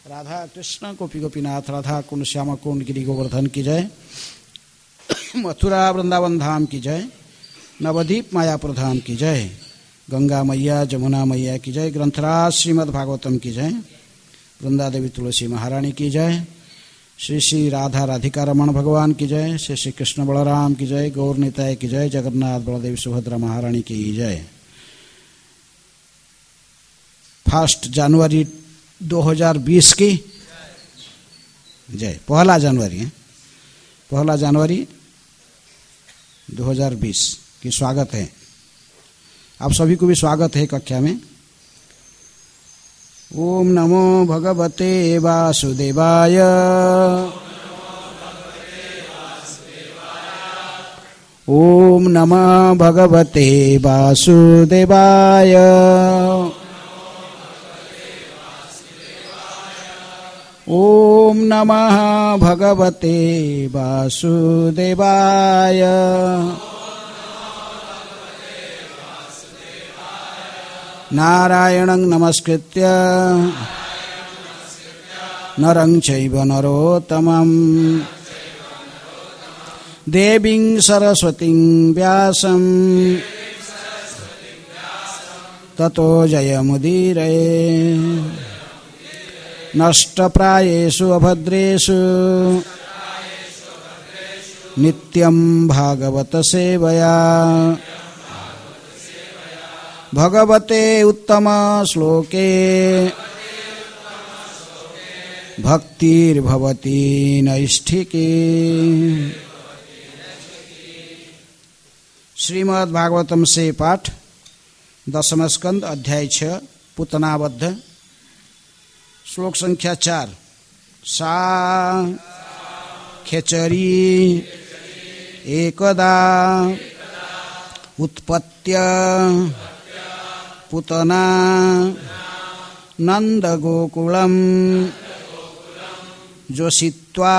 राधा कृष्ण गोपी गोपीनाथ राधा कुंड श्यामा कुंड गिरी गोवर्धन की जय। मथुरा वृंदावन धाम की जय। नवदीप मायापुर धाम की जय। गंगा मैया जमुना मैया की जय। ग्रंथराज श्रीमद् भागवतम की जय। वृंदा देवी तुलसी महारानी की जय। श्री श्री राधा राधिका रमण भगवान की जय। श्री श्री कृष्ण बलराम की जय। गौर निताय की जय। जगन्नाथ बलदेव सुभद्रा महारानी की जय। 1 जनवरी 2020 की जय। 1 जनवरी है, 1 जनवरी 2020 की स्वागत है। आप सभी को भी स्वागत है कक्षा में। ओम नमो भगवते वासुदेवाय। ओम नमः भगवते वासुदेवाय। ओम नमः भगवते वासुदेवाय। नारायणं नमस्कृत्य नरं चैव नरोत्तमं देवीं सरस्वतीं व्यासं ततो जयमुदीरये। नष्टप्रायेषु अभद्रेषु नित्यं भागवत सेवया भगवते उत्तम श्लोके भक्तिर्भवति नैष्ठिकी। श्रीमद् भागवतम से पाठ 10वां स्कंद अध्याय 6 पूतनावध। श्लोक संख्या 4। सा खेचरी एकदा उत्पत्य पूतना नंदगोकुलम जोषित्वा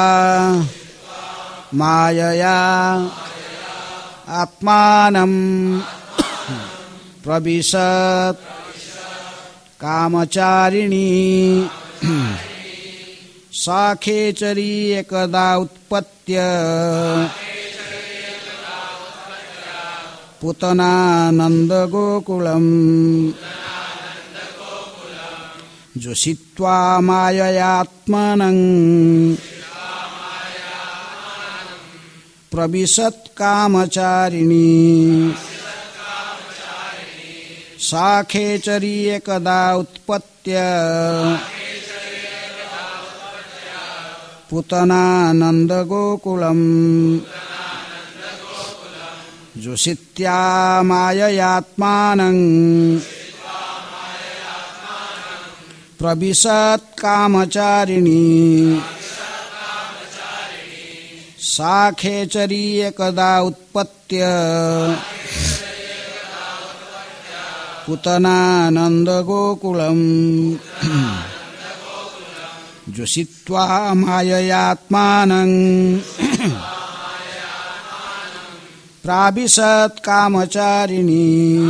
मायया आत्मानं प्रविशत् कामचारिणी। साखेचरी एकदा उत्पत्य पूतना नंदगोकुलम जोषित्वा माययात्मनं प्रविशत् कामचारिणी। साखेचरी एकदा उत्पत्य पूतना नंदगोकुलम जोषित्या माययात्मानं प्रविशत् कामचारिणी। साखेचरी एकदा उत्पत्य पूतना नंदगोकुलम जोषित्वा माययात्मानं प्राविशत् कामचारिणी।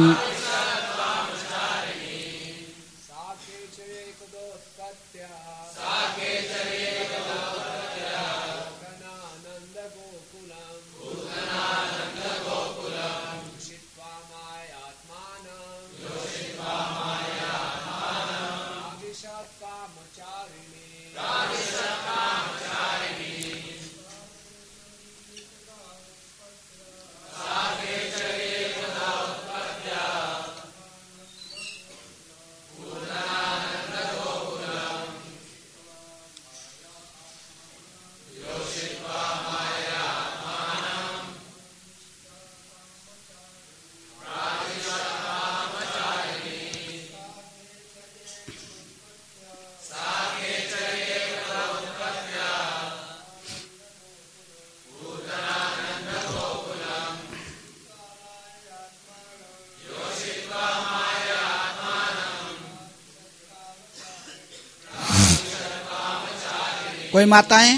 कोई माताएं?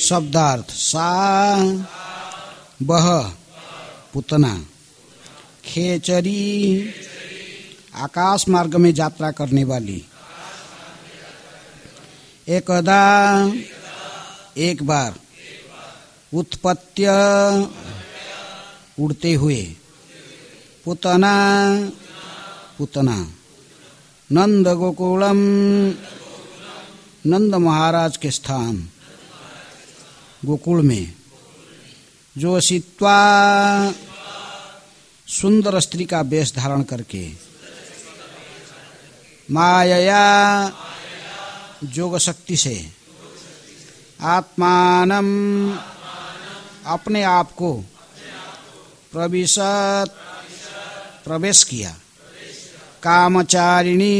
शब्दार्थ सा बह पुतना, खेचरी आकाश मार्ग में यात्रा करने वाली, एकदा एक बार, उत्पत्त्य उड़ते हुए, पुतना पुतना, नंद गोकुलम नंद महाराज के स्थान गोकुल में, जोशित्वा सुंदर स्त्री का वेश धारण करके, मायया जोग शक्ति से, आत्मानम अपने आप को, प्रविशत प्रवेश किया, कामचारिणी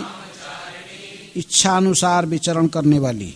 इच्छानुसार विचरण करने वाली।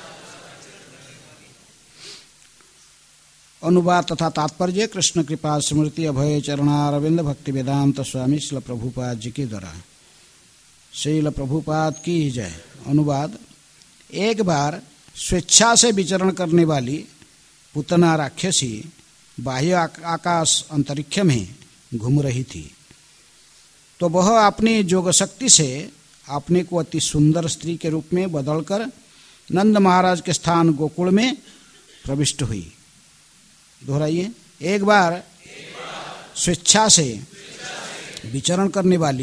अनुवाद तथा तात्पर्य कृष्ण कृपा स्मृति अभय चरणारविंद भक्ति वेदांत स्वामी श्रील प्रभुपाद जी के द्वारा। श्रील प्रभुपाद की जय। अनुवाद, एक बार स्वेच्छा से विचरण करने वाली पुतना राक्षसी बाह्य आकाश अंतरिक्ष में घूम रही थी, तो वह अपनी जोग शक्ति से अपने को अति सुंदर स्त्री के रूप में बदलकर नंद महाराज के स्थान गोकुल में प्रविष्ट हुई। दोहराइए, एक बार स्वेच्छा से विचरण करने वाली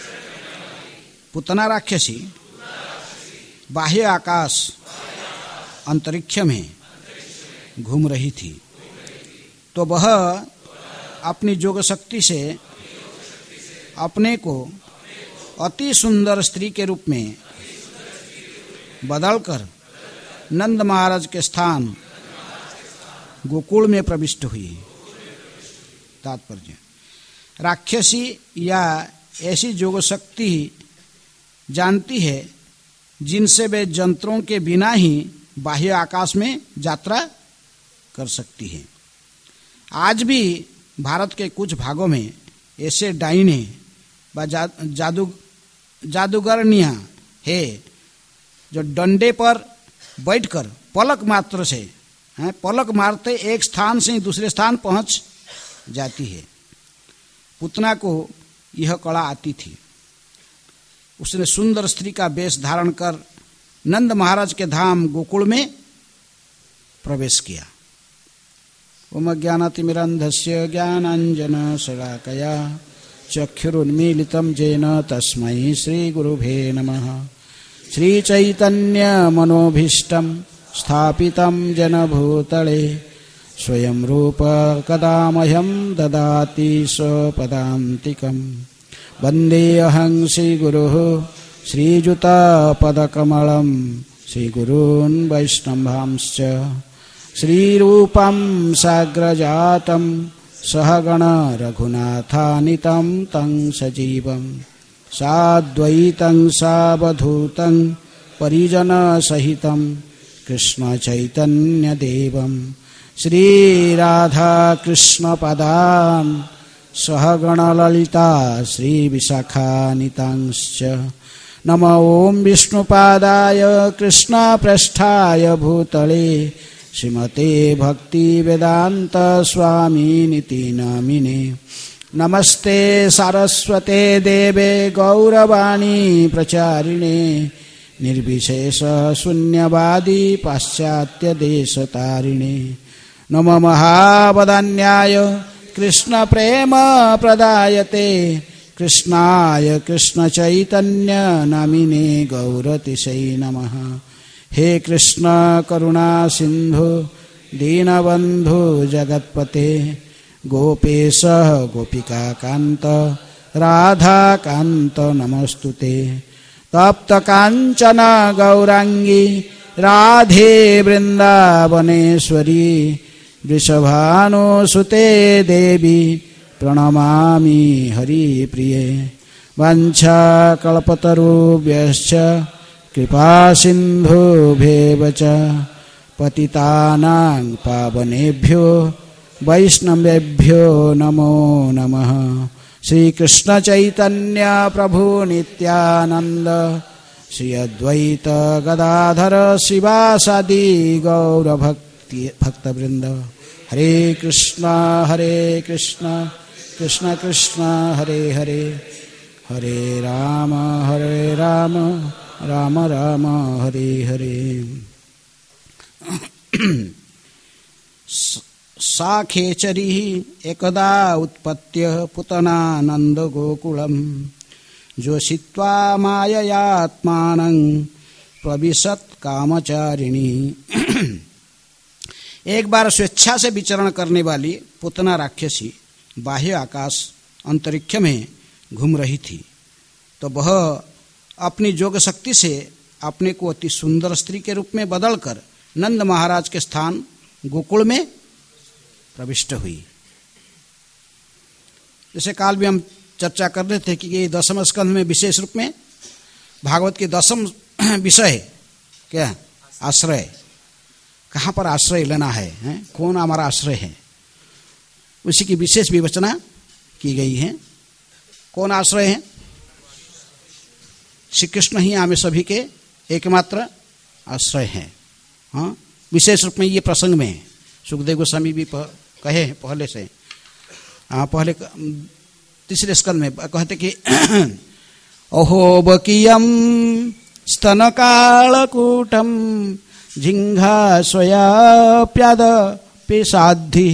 पुतना राक्षसी बाह्य आकाश अंतरिक्ष में घूम रही थी, तो वह अपनी जोग शक्ति से अपने को अति सुंदर स्त्री के रूप में बदलकर नंद महाराज के स्थान गोकुल में प्रविष्ट हुई। तात्पर्य, राक्षसी या ऐसी जोग शक्ति जानती है जिनसे वे यंत्रों के बिना ही बाह्य आकाश में यात्रा कर सकती है। आज भी भारत के कुछ भागों में ऐसे डाइने व जादूगरनियां है जो डंडे पर बैठकर पलक मात्र से पलक मारते एक स्थान से दूसरे स्थान पहुंच जाती है। पुतना को यह कला आती थी। उसने सुंदर स्त्री का वेश धारण कर नंद महाराज के धाम गोकुल में प्रवेश किया। ओम ज्ञानातिमिरन्धस्य ज्ञानाञ्जनशलाकया चक्षुरुन्मीलितं येन तस्मै श्रीगुरुभे नमः। श्रीचैतन्यमनोभीष्टं स्थापितं जनभूतले स्वयं रूप कदा मह्यं ददाति स्वपदान्तिकम्। वन्देऽहं श्रीगुरुः श्रीयुतपदकमलं श्रीगुरून् वैष्णवांश्च श्रीरूपं साग्रजातं सहगण रघुनाथानितं तं सजीवं साद्वैतं सावधूतं परिजनसहितं कृष्णचैतन्यदेवं श्रीराधाकृष्णपदान् सहगण ललिता श्रीविशाखानितांश्च। नमो ॐ विष्णुपादाय कृष्णप्रेष्ठाय भूतले श्रीमते भक्तिवेदान्त स्वामिनिति नामिने। नमस्ते सारस्वते देवे गौरवाणी प्रचारिणे निर्विशेष शून्यवादी पाश्चात्य देशतारिणे। नमो महावदान्याय कृष्ण प्रेम प्रदायते कृष्णाय कृष्ण चैतन्य नामिने गौरतिशै नमः। हे कृष्ण करुणा सिंधु दीनबंधु जगत्पते गोपेश गोपिका कांत राधा कांत नमस्तुते। तप्त कांचन गौरांगी राधे वृंदावनेश्वरी वृषभानुसुते देवी प्रणमामि हरिप्रिये। वाञ्छाकल्पतरुभ्यश्च कृपा सिन्धुभ्येव च पतितानां पावनेभ्यो वैष्णवेभ्यो नमो नमः। श्री कृष्ण चैतन्य प्रभु नित्यानंद श्री अद्वैत गदाधर शिवासादि गौर भक्त भक्तवृंद। हरे कृष्णा कृष्ण कृष्ण हरे हरे, हरे राम राम राम हरे हरे। सा खेचरी एकदा उत्पत्य पुतनानंद गोकुलम, जोषित्वा माययात्मानं प्रविशत कामचारिणी। एक बार स्वेच्छा से विचरण करने वाली पुतना राक्षसी बाह्य आकाश अंतरिक्ष में घूम रही थी, तो वह अपनी जोग शक्ति से अपने को अति सुंदर स्त्री के रूप में बदलकर नंद महाराज के स्थान गोकुल में प्रविष्ट हुई। जैसे काल भी हम चर्चा कर रहे थे कि ये 10वें स्कंध में विशेष रूप में भागवत के 10वां विषय क्या, आश्रय। कहाँ पर आश्रय लेना है, कौन हमारा आश्रय है, उसी की विशेष विवेचना की गई है। कौन आश्रय है? श्री कृष्ण ही हमें सभी के एकमात्र आश्रय हैं। हाँ, विशेष रूप में ये प्रसंग में सुखदेव गोस्वामी भी कहे हैं पहले से। पहले तीसरे स्कंद में कहते कि अहो बकीयम स्तन कालकूटम जिंघा स्वयाप्याद पेशाद्धि,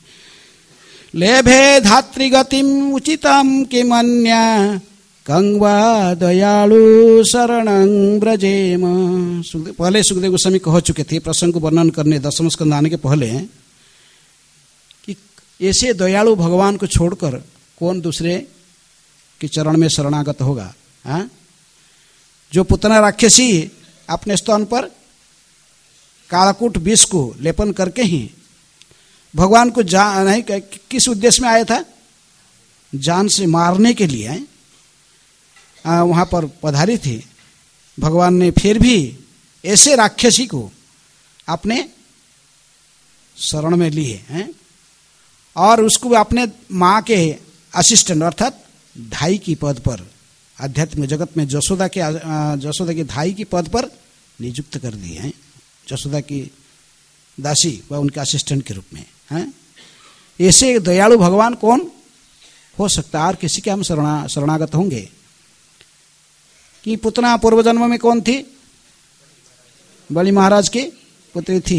लेभे धात्रिगतिम उचितम किमन्या कंगवा दयालु शरणं ब्रजेम। पहले सुखदेव गोस्वामी कह चुके थे प्रसंग को वर्णन करने 10वें स्कंद आने के पहले कि ऐसे दयालु भगवान को छोड़कर कौन दूसरे के चरण में शरणागत होगा। जो पुतना राक्षसी अपने स्तन पर कालकूट विष को लेपन करके ही भगवान को नहीं किस उद्देश्य में आया था, जान से मारने के लिए वहां पर पधारी थी। भगवान ने फिर भी ऐसे राक्षसी को अपने शरण में लिए हैं और उसको अपने माँ के असिस्टेंट अर्थात धाई की पद पर, आध्यात्मिक जगत में जसोदा की धाई की पद पर नियुक्त कर दिए हैं। जसोदा की दासी व उनके असिस्टेंट के रूप में हैं। ऐसे दयालु भगवान कौन हो सकता है और किसी के हम शरणागत होंगे? कि पुतना पूर्व जन्म में कौन थी? बलि महाराज की पुत्री थी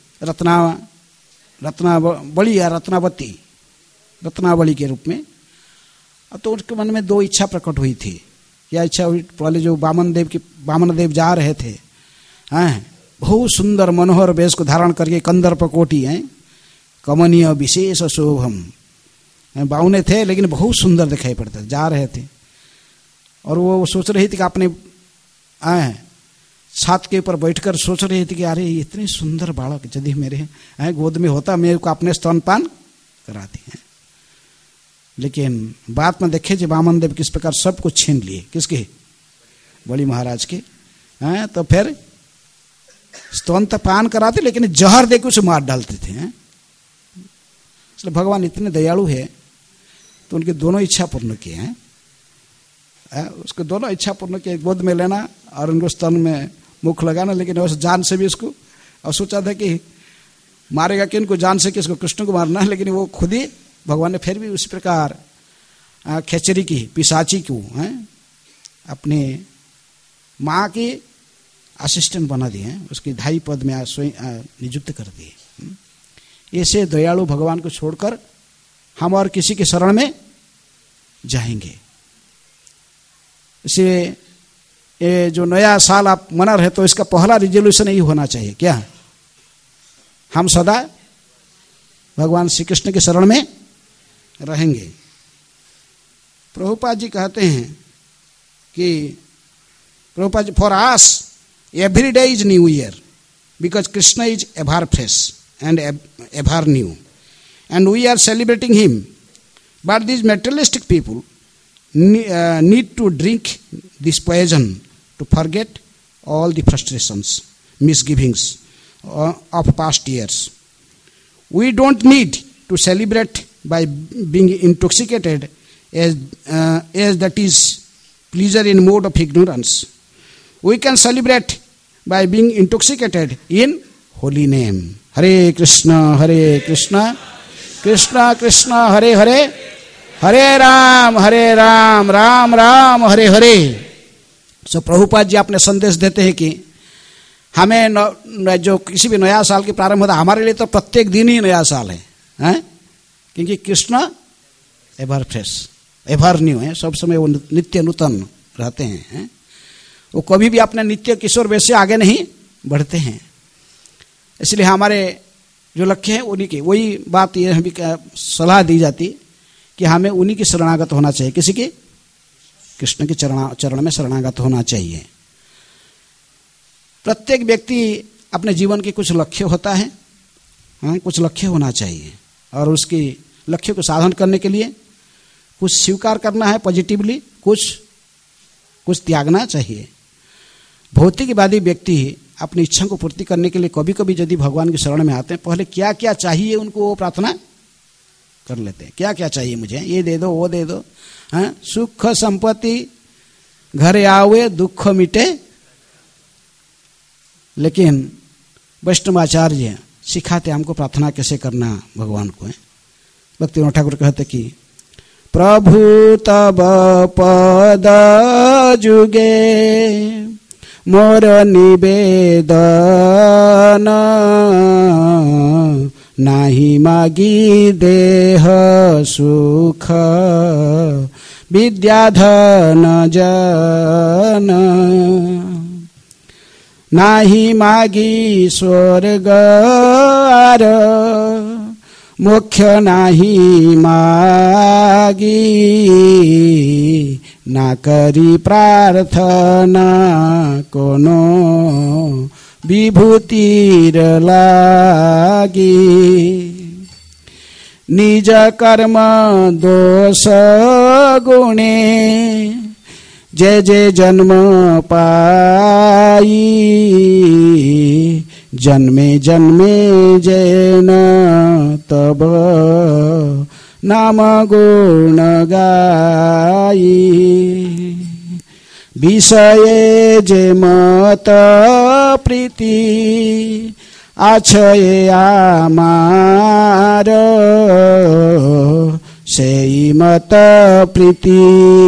रत्नावली या रत्नावली के रूप में। अब तो उसके मन में दो इच्छा प्रकट हुई थी। क्या इच्छा हुई? पहले जो वामन देव जा रहे थे, बहुत सुंदर मनोहर वेश को धारण करके कंदर्प कोटि कमनीय विशेष शोभम, बावने थे लेकिन बहुत सुंदर दिखाई पड़ते थे, जा रहे थे। और वो सोच रही थी कि अपने छात के ऊपर बैठकर सोच रही थी कि अरे इतने सुंदर बालक यदि मेरे गोद में होता, मेरे को अपने स्तनपान कराती हैं। लेकिन बाद में देखे जी वामन देव किस प्रकार सब कुछ छीन लिए, किसके? बलि महाराज के। तो फिर स्तनपान कराते लेकिन जहर देकर उसे मार डालते थे। इसलिए भगवान इतने दयालु है तो उनकी दोनों इच्छा पूर्ण किए हैं। उसको दोनों इच्छा पूर्ण किए, गोद में लेना और उनको स्तन में मुख लगाना, लेकिन उस जान से भी उसको, और सोचा था कि मारेगा किनको, जान से किसको? कृष्ण को मारना है। लेकिन वो खुद ही भगवान ने फिर भी उसी प्रकार खेचरी की पिशाची को अपने माँ की असिस्टेंट बना दिए, उसकी धाई पद में स्वयं नियुक्त कर दिए। ऐसे दयालु भगवान को छोड़कर हम और किसी के शरण में जाएंगे। इसलिए ये जो नया साल आप मना रहे तो इसका पहला रिजोल्यूशन यही होना चाहिए, क्या? हम सदा भगवान श्री कृष्ण के शरण में रहेंगे। प्रभुपाद जी कहते हैं कि Prabhupada ji, for us every day is new year because Krishna is ever fresh and ever new and we are celebrating him, but these materialistic people need to drink this poison to forget all the frustrations, misgivings of past years. We don't need to celebrate by being intoxicated as that is pleasure in mode of ignorance. We can celebrate by being intoxicated in holy name. हरे कृष्ण कृष्ण कृष्ण हरे हरे, हरे राम राम राम हरे हरे। So Prabhupada ji अपने संदेश देते हैं कि हमें जो किसी भी नया साल की प्रारंभ होता है, हमारे लिए तो प्रत्येक दिन ही नया साल है, हैं? क्योंकि Krishna ever fresh ever new है, सब समय वो नित्य नूतन रहते हैं, वो कभी भी अपने नित्य किशोर वैसे आगे नहीं बढ़ते हैं। इसलिए हमारे जो लक्ष्य है उन्हीं की, वही बात ये हमें सलाह दी जाती कि हमें उन्हीं की शरणागत होना चाहिए, किसी की कृष्ण के चरण में शरणागत होना चाहिए। प्रत्येक व्यक्ति अपने जीवन के कुछ लक्ष्य होता है, कुछ लक्ष्य होना चाहिए, और उसकी लक्ष्य को साधन करने के लिए कुछ स्वीकार करना है पॉजिटिवली, कुछ त्यागना चाहिए। भौतिकवादी व्यक्ति अपनी इच्छा को पूर्ति करने के लिए कभी कभी यदि भगवान की शरण में आते हैं, पहले क्या क्या चाहिए उनको वो प्रार्थना कर लेते हैं। क्या क्या चाहिए मुझे, ये दे दो वो दे दो, सुख संपत्ति घर आवे दुख मिटे। लेकिन वैष्णवाचार्य सिखाते हमको प्रार्थना कैसे करना भगवान को। भक्तिविनोद ठाकुर कहते कि प्रभु तब पद जुगे मोर निवेदन, नाही मागी देह सुख विद्याधन जन, नाही मागी स्वर्ग आर मोक्ष नाही मागी, ना करी प्रार्थना कोनो विभूतिर लागी। निज कर्म दोष गुणे जे जे जन्म पाई, जन्मे जन्मे जैन तब नाम गुण गाई। विषये जे मत प्रीति आछये आमार, सेई मत प्रीति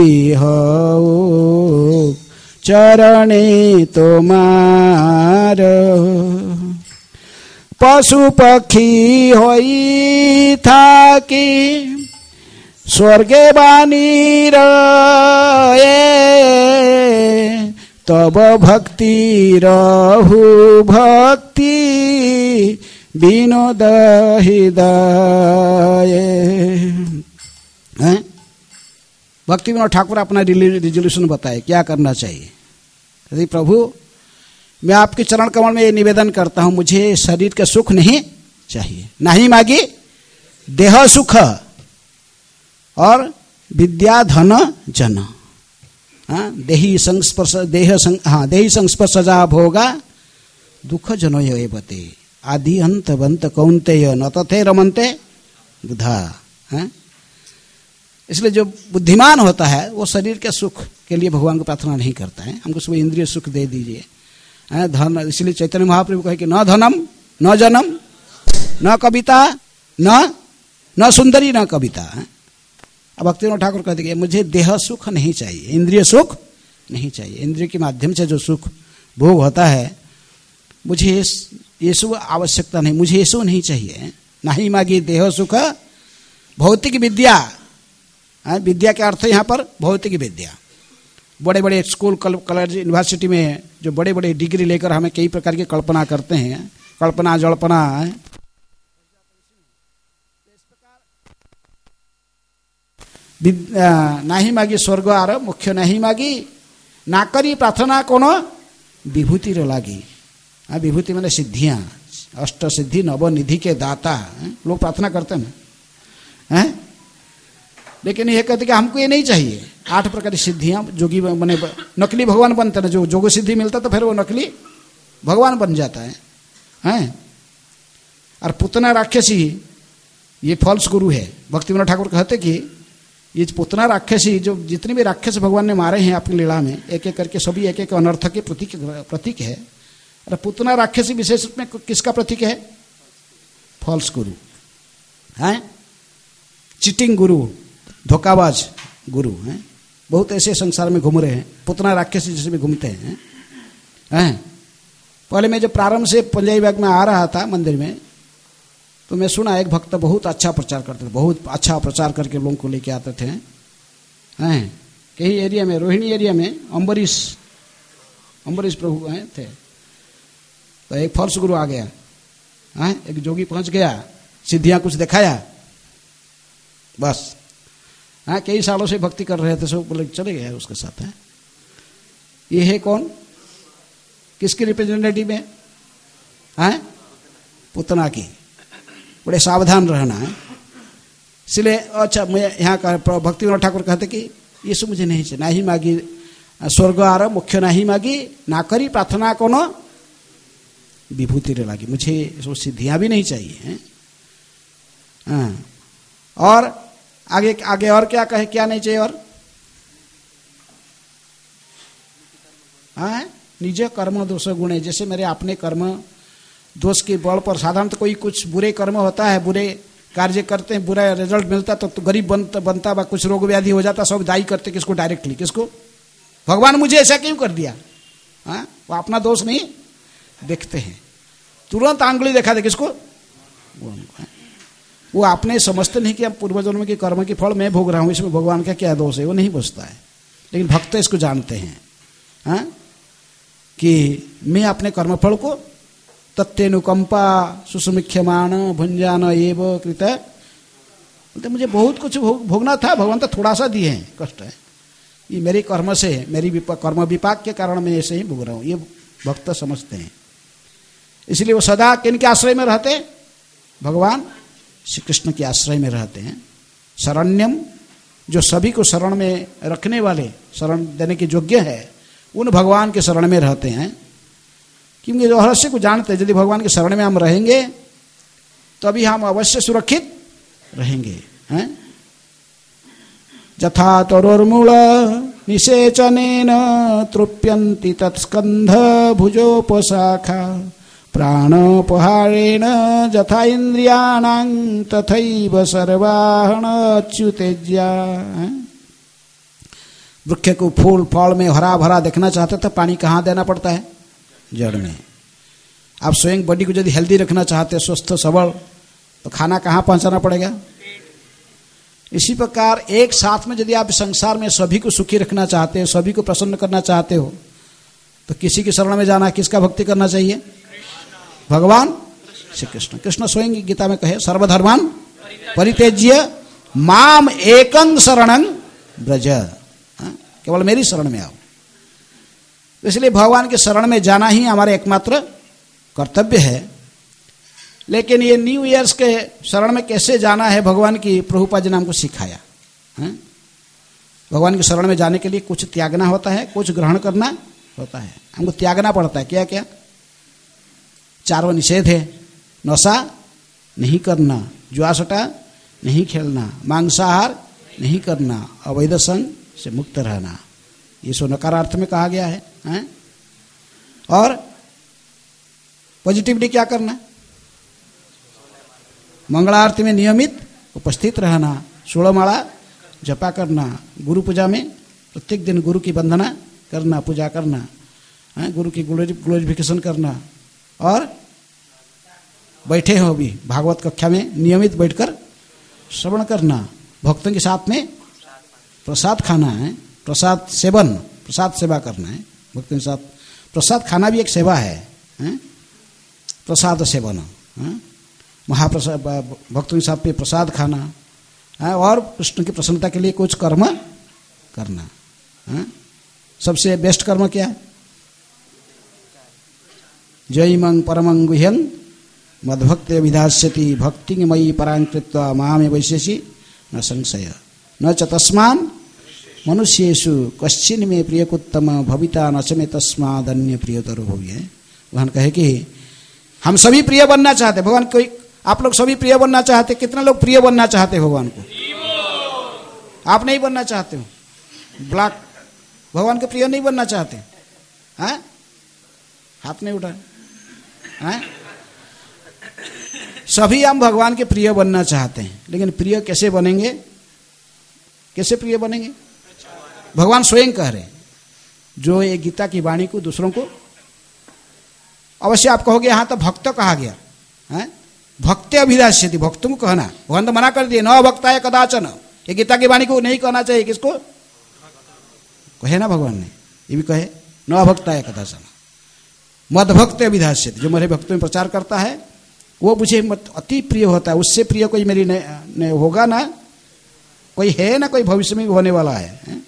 हो चरणे तोमार। पशु पक्षी होई थाकी स्वर्गे बानी रहे, तब भक्ति रहु भक्ति विनोद हृदय। भक्तिविनोद ठाकुर अपना रिजोल्यूशन बताए क्या करना चाहिए। यदि प्रभु मैं आपके चरण कमल में ये निवेदन करता हूं, मुझे शरीर का सुख नहीं चाहिए, नहीं मांगी देह सुख और विद्या धन जन। देही संस्पर्श देही संस्पर्शजा भोगा दुख जनो ये बते, आदि अंत बंत कौन्तेय न तथे रमन्ते बुधा। इसलिए जो बुद्धिमान होता है वो शरीर के सुख के लिए भगवान को प्रार्थना नहीं करता है, हमको सब इंद्रिय सुख दे दीजिए, धन। इसलिए चैतन्य महाप्रभु कहे कि न धनम न जनम न कविता न सुंदरी न कविता। अब भक्तिविनोद ठाकुर कहते कि मुझे देह सुख नहीं चाहिए, इंद्रिय सुख नहीं चाहिए। इंद्रिय के माध्यम से जो सुख भोग होता है मुझे ये सब आवश्यकता नहीं, मुझे ये सब नहीं चाहिए। नहीं मांगी देह सुख भौतिक विद्या। विद्या के अर्थ है यहाँ पर भौतिक विद्या। बड़े बड़े स्कूल कॉलेज यूनिवर्सिटी में जो बड़े बड़े डिग्री लेकर हमें कई प्रकार की कल्पना करते हैं, कल्पना जल्पना नहीं मागी स्वर्ग आर मुख्य नहीं मागी, ना करी प्रार्थना कोनो विभूति लागी। विभूति मैंने सिद्धियां, अष्ट सिद्धि नवनिधि के दाता लोग प्रार्थना करते हैं, लेकिन ये कहते कि हमको ये नहीं चाहिए। 8 प्रकार की सिद्धियां जोगी बने नकली भगवान बनते हैं। जो जोग सिद्धि मिलता तो फिर वो नकली भगवान बन जाता है। और पुतना राक्षसी ये फॉल्स गुरु है। भक्तिविनोद ठाकुर कहते कि ये पुतना राक्षसी जो जितने भी राक्षस भगवान ने मारे हैं अपनी लीला में, एक एक करके सभी एक एक अनर्थ के प्रतीक है। अरे पुतना राक्षसी विशेष रूप में किसका प्रतीक है? फॉल्स गुरु हैं, चीटिंग गुरु, धोखाबाज गुरु हैं। बहुत ऐसे संसार में घूम रहे हैं, पुतना राक्षसी जैसे भी घूमते हैं। पहले मैं जब प्रारंभ से पंजाबी बाग में आ रहा था मंदिर में, तो मैं सुना एक भक्त बहुत अच्छा प्रचार करते थे, बहुत अच्छा प्रचार करके लोगों को लेके आते थे। कहीं एरिया में, रोहिणी एरिया में अम्बरीश प्रभु हैं थे, तो एक फॉल्स गुरु आ गया, एक जोगी पहुंच गया, सिद्धियां कुछ दिखाया, बस कई सालों से भक्ति कर रहे थे, सब बोले चले गए उसके साथ। ये है कौन? किसकी रिप्रेजेंटेटिव है? पुतना की। बड़े सावधान रहना है। इसलिए अच्छा, मैं यहाँ का भक्ति विनोद ठाकुर कहते कि ये सब मुझे नहीं चाहिए, ना ही मागी स्वर्ग आर मुख्य ना ही मागी, ना करी प्रार्थना को न विभूति रे लागी। मुझे वो सिद्धियां भी नहीं चाहिए। और आगे आगे और क्या कहे, क्या नहीं चाहिए? और निज कर्म दोष गुणे, जैसे मेरे अपने कर्म दोष के बल पर साधारणतः कोई कुछ बुरे कर्म होता है, बुरे कार्य करते हैं, बुरा रिजल्ट मिलता तो गरीब बनता बा, कुछ रोग व्याधि हो जाता, सब दायी करते किसको? डायरेक्टली किसको? भगवान मुझे ऐसा क्यों कर दिया। वो अपना दोष नहीं देखते हैं, तुरंत आंगुली दिखा दे किसको? वो आपने समझते नहीं कि अब पूर्वजन्म के कर्म के फल मैं भोग रहा हूं, इसमें भगवान का क्या दोष है, वो नहीं बचता है। लेकिन भक्त इसको जानते हैं कि मैं अपने कर्मफल को तत्तेनुकंपा सुसमीक्षमान भुंजान एव कृत, बोलते मुझे बहुत कुछ भोगना था, भगवान तो थोड़ा सा दिए हैं, कष्ट है, ये मेरे कर्म से, मेरी कर्म विपाक के कारण मैं ऐसे ही भोग रहा हूं, ये भक्त समझते हैं। इसलिए वो सदा किनके आश्रय में रहते हैं? भगवान श्री कृष्ण के आश्रय में रहते हैं। शरण्यम, जो सभी को शरण में रखने वाले, शरण देने के योग्य है, उन भगवान के शरण में रहते हैं। क्योंकि जो रहस्य को जानते हैं, यदि भगवान के शरण में हम रहेंगे तभी हम अवश्य सुरक्षित रहेंगे। यथा तरोर्मूल निषेचनेन तृप्यन्ति तत्स्कंध भुजोपशाखा प्राणोपहारेण यथा इंद्रियाणां तथैव सर्वाहण अच्युतेज्या। वृक्ष को फूल फल में हरा भरा देखना चाहते तो पानी कहाँ देना पड़ता है? जड़ में। आप स्वयं बॉडी को यदि हेल्दी रखना चाहते हैं, स्वस्थ सबल, तो खाना कहाँ पहुंचाना पड़ेगा? इसी प्रकार एक साथ में यदि आप संसार में सभी को सुखी रखना चाहते हो, सभी को प्रसन्न करना चाहते हो, तो किसी की शरण में जाना, किसका भक्ति करना चाहिए? भगवान श्री कृष्ण। कृष्ण स्वयं गीता में कहे सर्वधर्मान परित्यज्य माम एकं शरणं ब्रज, केवल मेरी शरण में आओ। इसलिए भगवान के शरण में जाना ही हमारा एकमात्र कर्तव्य है। लेकिन ये न्यू ईयर्स के शरण में कैसे जाना है, भगवान की प्रभुपाद जी ने हमको सिखाया। भगवान के शरण में जाने के लिए कुछ त्यागना होता है, कुछ ग्रहण करना होता है। हमको त्यागना पड़ता है। क्या क्या? चारों निषेध है। नशा नहीं करना, जुआसटा नहीं खेलना, मांसाहार नहीं करना, अवैध संग से मुक्त रहना, ये सो नकारार्थ में कहा गया है। और पॉजिटिवली क्या करना? मंगलारती में नियमित उपस्थित रहना, 16 माला जपा करना, गुरु पूजा में प्रत्येक दिन गुरु की वंदना करना, पूजा करना, गुरु की ग्लोरिफिकेशन करना, और बैठे हो भी भागवत कक्षा में नियमित बैठकर श्रवण करना, भक्तों के साथ में प्रसाद खाना है, प्रसाद सेवन, प्रसाद सेवा करना है भक्तों के साथ। प्रसाद खाना भी एक सेवा है, प्रसाद सेवन, महाप्रसाद, भक्तों के साथ में प्रसाद खाना, और कृष्ण की प्रसन्नता के लिए कुछ कर्म करना। सबसे बेस्ट कर्म क्या है? जयमंग परमं गुह्यं मद्भक्त्या विधास्यति भक्ति मयि परां कृत्वा मामे वैश्यसि न संशय न च तस्मान् मनुष्येषु कश्चिन् मे प्रियकुत्तम भविता न च मे तस्मादन्य प्रियतरो भूये। भगवान कहे कि हम सभी प्रिय बनना चाहते। भगवान कोई, आप लोग सभी प्रिय बनना चाहते? कितने लोग प्रिय बनना चाहते हैं भगवान को? आप नहीं बनना चाहते हो? ब्लैक भगवान के प्रिय नहीं बनना चाहते? हाथ नहीं उठा है? सभी हम भगवान के प्रिय बनना चाहते हैं, लेकिन प्रिय कैसे बनेंगे? कैसे प्रिय बनेंगे? भगवान स्वयं कह रहे हैं, जो ये गीता की वाणी को दूसरों को, अवश्य आप कहोगे यहां तो भक्त कहा गया है, भक्त अभिलाष्यति, भक्तों को कहना, भगवान तो मना कर दिए, न भक्ताय कदाचन, ये गीता की वाणी को नहीं कहना चाहिए। किसको कहे ना भगवान ने, ये भी कहे न भक्ताय कदाचन, मद भक्त अभिलाष्यति, जो मेरे भक्तों में प्रचार करता है वो मुझे अति प्रिय होता है, उससे प्रिय कोई मेरी ने होगा ना, कोई है ना, कोई भविष्य में भी होने वाला है।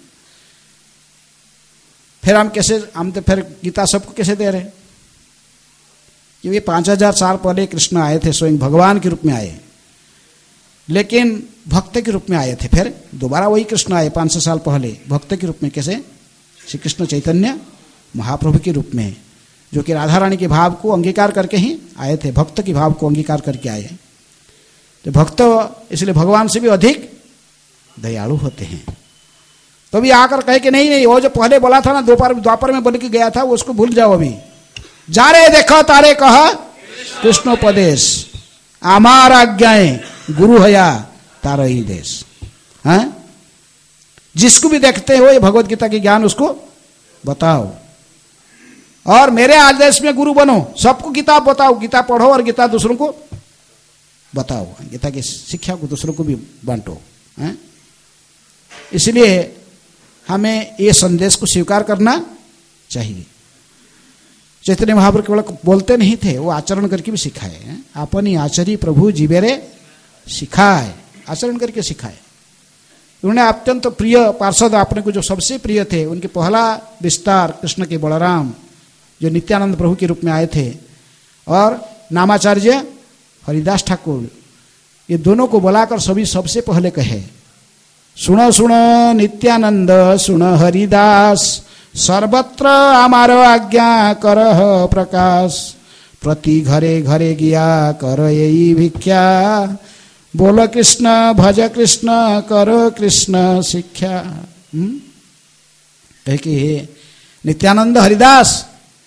फिर हम तो फिर गीता सबको कैसे दे रहे? ये 5000 साल पहले कृष्ण आए थे, स्वयं भगवान के रूप में आए, लेकिन भक्त के रूप में आए थे। फिर दोबारा वही कृष्ण आए 500 साल पहले भक्त के रूप में। कैसे? श्री कृष्ण चैतन्य महाप्रभु के रूप में, जो कि राधा रानी के भाव को अंगीकार करके ही आए थे, भक्त के भाव को अंगीकार करके आए। तो भक्त इसलिए भगवान से भी अधिक दयालु होते हैं। तो भी आकर कहे कि नहीं नहीं, वो जो पहले बोला था ना, द्वापर में बोल के गया था, वो उसको भूल जाओ। अभी जा रे देखो तारे कहा कृष्णोपदेश, आमार आज्ञाएं गुरु हया तारा ही देश। हैं? जिसको भी देखते हो ये भगवत गीता की ज्ञान उसको बताओ, और मेरे आदेश में गुरु बनो, सबको गीता बताओ, गीता पढ़ो और गीता दूसरों को बताओ, गीता की शिक्षा को दूसरों को भी बांटो। इसलिए हमें ये संदेश को स्वीकार करना चाहिए। चैतन्य महाप्रभु केवल बोलते नहीं थे, वो आचरण करके भी सिखाए। अपनी आचरी प्रभु जीवेरे सिखाए, आचरण करके सिखाए। उन्होंने अत्यंत प्रिय पार्षद अपने को जो सबसे प्रिय थे, उनके पहला विस्तार कृष्ण के बलराम, जो नित्यानंद प्रभु के रूप में आए थे, और नामाचार्य हरिदास ठाकुर, ये दोनों को बुलाकर सभी सबसे पहले कहे, सुनो सुनो नित्यानंद सुन हरिदास, सर्वत्र आमार आज्ञा करह प्रकाश, प्रति घरे घरे गया कर यही भिक्षा, बोलो कृष्ण भज कृष्ण करो कृष्ण शिक्षा। कहे कि हे नित्यानंद हरिदास,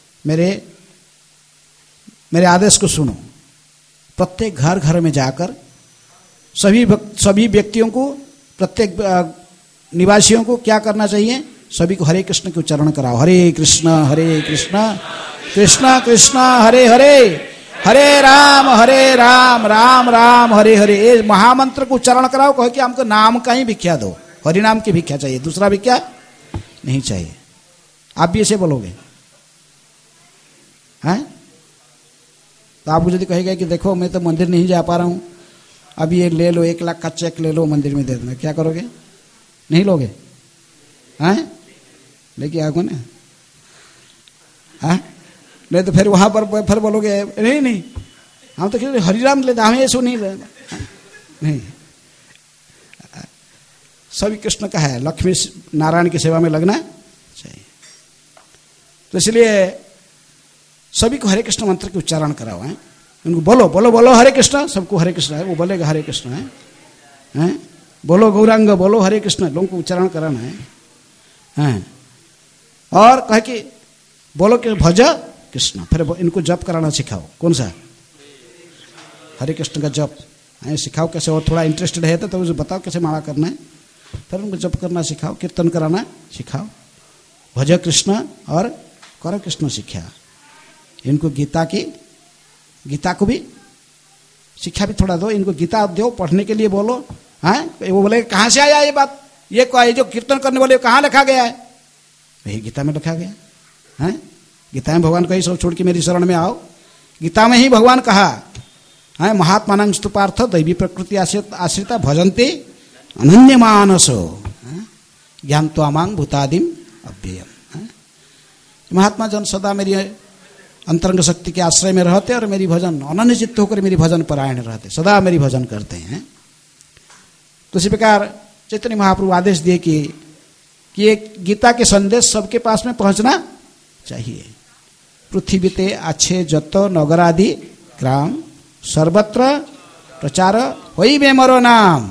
मेरे आदेश को सुनो। प्रत्येक घर घर में जाकर सभी व्यक्तियों को, प्रत्येक निवासियों को क्या करना चाहिए? सभी को हरे कृष्ण के उच्चारण कराओ। हरे कृष्ण कृष्ण कृष्ण हरे हरे, हरे राम राम राम हरे हरे। ये महामंत्र को उच्चारण कराओ। कहो कि हमको नाम का ही भिक्षा दो, हरि नाम की भिक्षा चाहिए, दूसरा भिक्षा नहीं चाहिए। आप भी ऐसे बोलोगे हैं? तो आपको यदि कहेगा कि देखो मैं तो मंदिर नहीं जा पा रहा हूं, अभी ये ले लो, 1 लाख का चेक ले लो, मंदिर में दे देना, क्या करोगे? नहीं लोगे? हैं? लेके आओगे ना? हैं? नहीं तो फिर वहां पर फिर बोलोगे नहीं नहीं, हम तो हरिराम लेते, हमें ऐसा नहीं लेना। नहीं, सभी कृष्ण का है, लक्ष्मी नारायण की सेवा में लगना चाहिए। तो इसलिए सभी को हरे कृष्ण मंत्र के उच्चारण कराओ। हैं? उनको बोलो बोलो बोलो हरे कृष्ण, सबको हरे कृष्ण है, वो बोलेगा हरे कृष्ण है। हैं? बोलो गौरांग, बोलो हरे कृष्ण, लोगों को उच्चारण कराना है। हैं? और कहे कि बोलो कि भज कृष्ण, फिर इनको जप कराना सिखाओ। कौन सा? हरे कृष्ण का जप सिखाओ कैसे, और थोड़ा इंटरेस्टेड है तो उसे बताओ कैसे माला करना है, फिर उनको जप करना सिखाओ, कीर्तन कराना सिखाओ। भज कृष्ण और कर कृष्ण शिक्षा। इनको गीता को भी शिक्षा भी थोड़ा दो, इनको गीता दो पढ़ने के लिए बोलो। हैं? वो बोले कहाँ से आया ये बात, ये जो कीर्तन करने वाले कहाँ लिखा गया है? वही गीता में लिखा गया है। गीता में भगवान कही सब छोड़ के मेरी शरण में आओ। गीता में ही भगवान कहा है, महात्मानं स्तुपार्थ दैवी प्रकृति आश्रिता भजन्ते अनन्य मानसो ज्ञानत्वा मां भूतादिम अव्ययम। महात्मा जन सदा मेरी अंतरंग शक्ति के आश्रय में रहते और मेरी भजन अनन्य चित्त होकर मेरी भजन परायण रहते, सदा मेरी भजन करते हैं। तो इसी प्रकार चैतन्य महाप्रभु आदेश दिए कि ये गीता के संदेश सबके पास में पहुंचना चाहिए। पृथ्वीते अच्छे जतो नगरादि ग्राम, सर्वत्र प्रचार होई बेमरो नाम।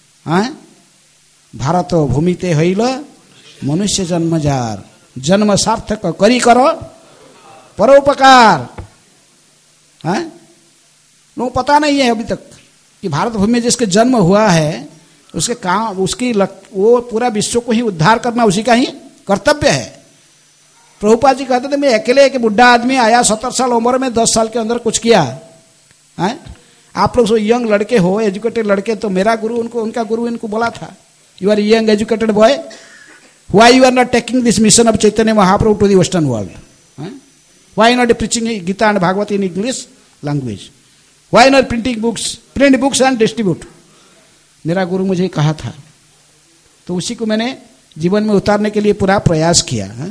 भारत भूमिते हईल मनुष्य जन्म जार, जन्म सार्थक करी करो परोपकार। हैं, लोगों को पता नहीं है अभी तक कि भारत भूमि में जिसके जन्म हुआ है उसके काम, वो पूरा विश्व को ही उद्धार करना उसी का ही कर्तव्य है। प्रभुपाद जी कहते थे मैं अकेले एक बुढ़ा आदमी आया 70 साल उम्र में 10 साल के अंदर कुछ किया है। आप लोग सो यंग लड़के हो, एजुकेटेड लड़के, तो मेरा गुरु उनका गुरु इनको बोला था, you are young educated boy, why you are not taking this mission of Chaitanya Mahaprabhu to the western world, why not preaching Gita and Bhagavat in English language, why not print books and distribute. मेरा गुरु मुझे कहा था, तो उसी को मैंने जीवन में उतारने के लिए पूरा प्रयास किया है।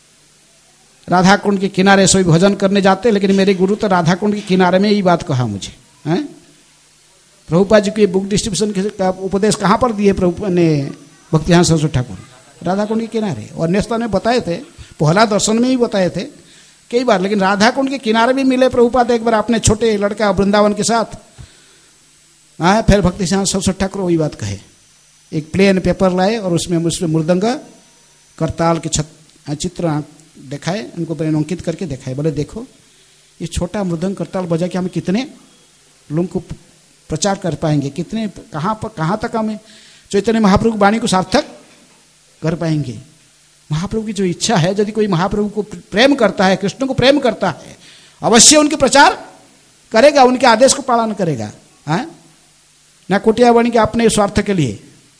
राधा कुंड के किनारे सभी भजन करने जाते, लेकिन मेरे गुरु तो राधा कुंड के किनारे में ही बात कहा मुझे हैं। प्रभुपाद जी के बुक डिस्ट्रीब्यूशन का उपदेश कहाँ पर दिए प्रभु ने? भक्तिहान सरस्वती ठाकुर, राधा कुंड के किनारे। और नेस्ता ने बताए थे, पहला दर्शन में ही बताए थे कई बार, लेकिन राधा कुंड के किनारे भी मिले प्रभुपाद एक बार अपने छोटे लड़का वृंदावन के साथ। फिर भक्तिहान सरस्वती ठाकुर वही बात कहे, एक प्लेन पेपर लाए और उसमें मृदंग करताल के चित्र दिखाए, उनको अंकित करके दिखाए, बोले देखो ये छोटा मृदंग करताल बजा के हम कितने लोगों को प्रचार कर पाएंगे, कितने कहाँ तक हम चैतन्य महाप्रभु की वाणी को सार्थक कर पाएंगे। महाप्रभु की जो इच्छा है, यदि कोई महाप्रभु को प्रेम करता है, कृष्ण को प्रेम करता है, अवश्य उनके प्रचार करेगा, उनके आदेश को पालन करेगा। ना कुटिया वाणी के अपने स्वार्थ के लिए,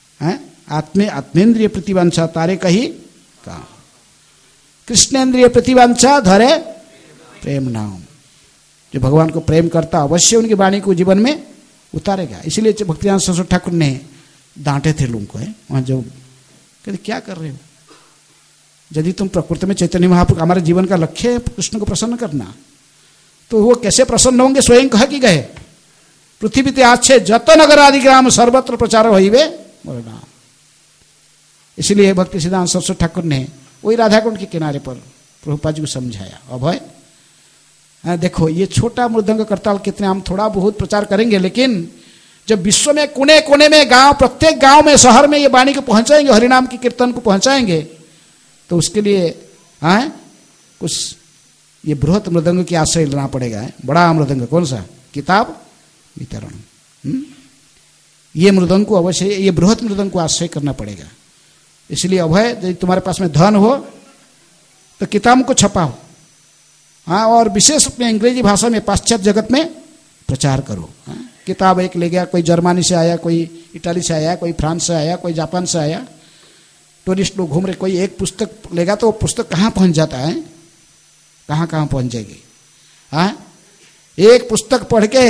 आत्मेंद्रिय प्रतिवांछा तारे कही काम, कृष्णेंद्रिय प्रतिवांछा धरे प्रेम नाम। जो भगवान को प्रेम करता अवश्य उनकी वाणी को जीवन में उतारेगा। इसीलिए भक्तिदान सरस्वती ठाकुर ने डांटे थे लोगों को, वहां जो कहते क्या कर रहे हो, यदि तुम प्रकृति में चैतन्य महाप्रभु, हमारे जीवन का लक्ष्य है कृष्ण को प्रसन्न करना, तो वो कैसे प्रसन्न होंगे? स्वयं कह कि गए पृथ्वी ते आछे जत नगर आदि ग्राम सर्वत्र प्रचार होइबे मोर नाम। इसलिए भक्ति सिद्धांत सरस्वती ठाकुर ने वही राधा कुंड के किनारे पर प्रभुपाद जी को समझाया, अभय देखो ये छोटा मृदंग करताल कितने हम थोड़ा बहुत प्रचार करेंगे, लेकिन जब विश्व में कोने कोने में गांव, प्रत्येक गांव में, शहर में ये वाणी को पहुंचाएंगे, हरिनाम की कीर्तन को पहुंचाएंगे, तो उसके लिए कुछ ये बृहत मृदंग की आश्रय लेना पड़ेगा। बड़ा मृदंग कौन सा? किताब वितरण। ये मृदंग को अवश्य, ये बृहत मृदंग को आश्रय करना पड़ेगा। इसलिए अभय यदि तुम्हारे पास में धन हो तो किताब को छपाओ, और विशेष रूप में अंग्रेजी भाषा में पाश्चात्य जगत में प्रचार करो। किताब एक ले गया, कोई जर्मनी से आया, कोई इटाली से आया, कोई फ्रांस से आया, कोई जापान से आया, टूरिस्ट लोग घूम रहे, कोई एक पुस्तक लेगा तो वो पुस्तक कहाँ पहुँच जाता है, कहाँ कहाँ पहुँच जाएगी। एक पुस्तक पढ़ के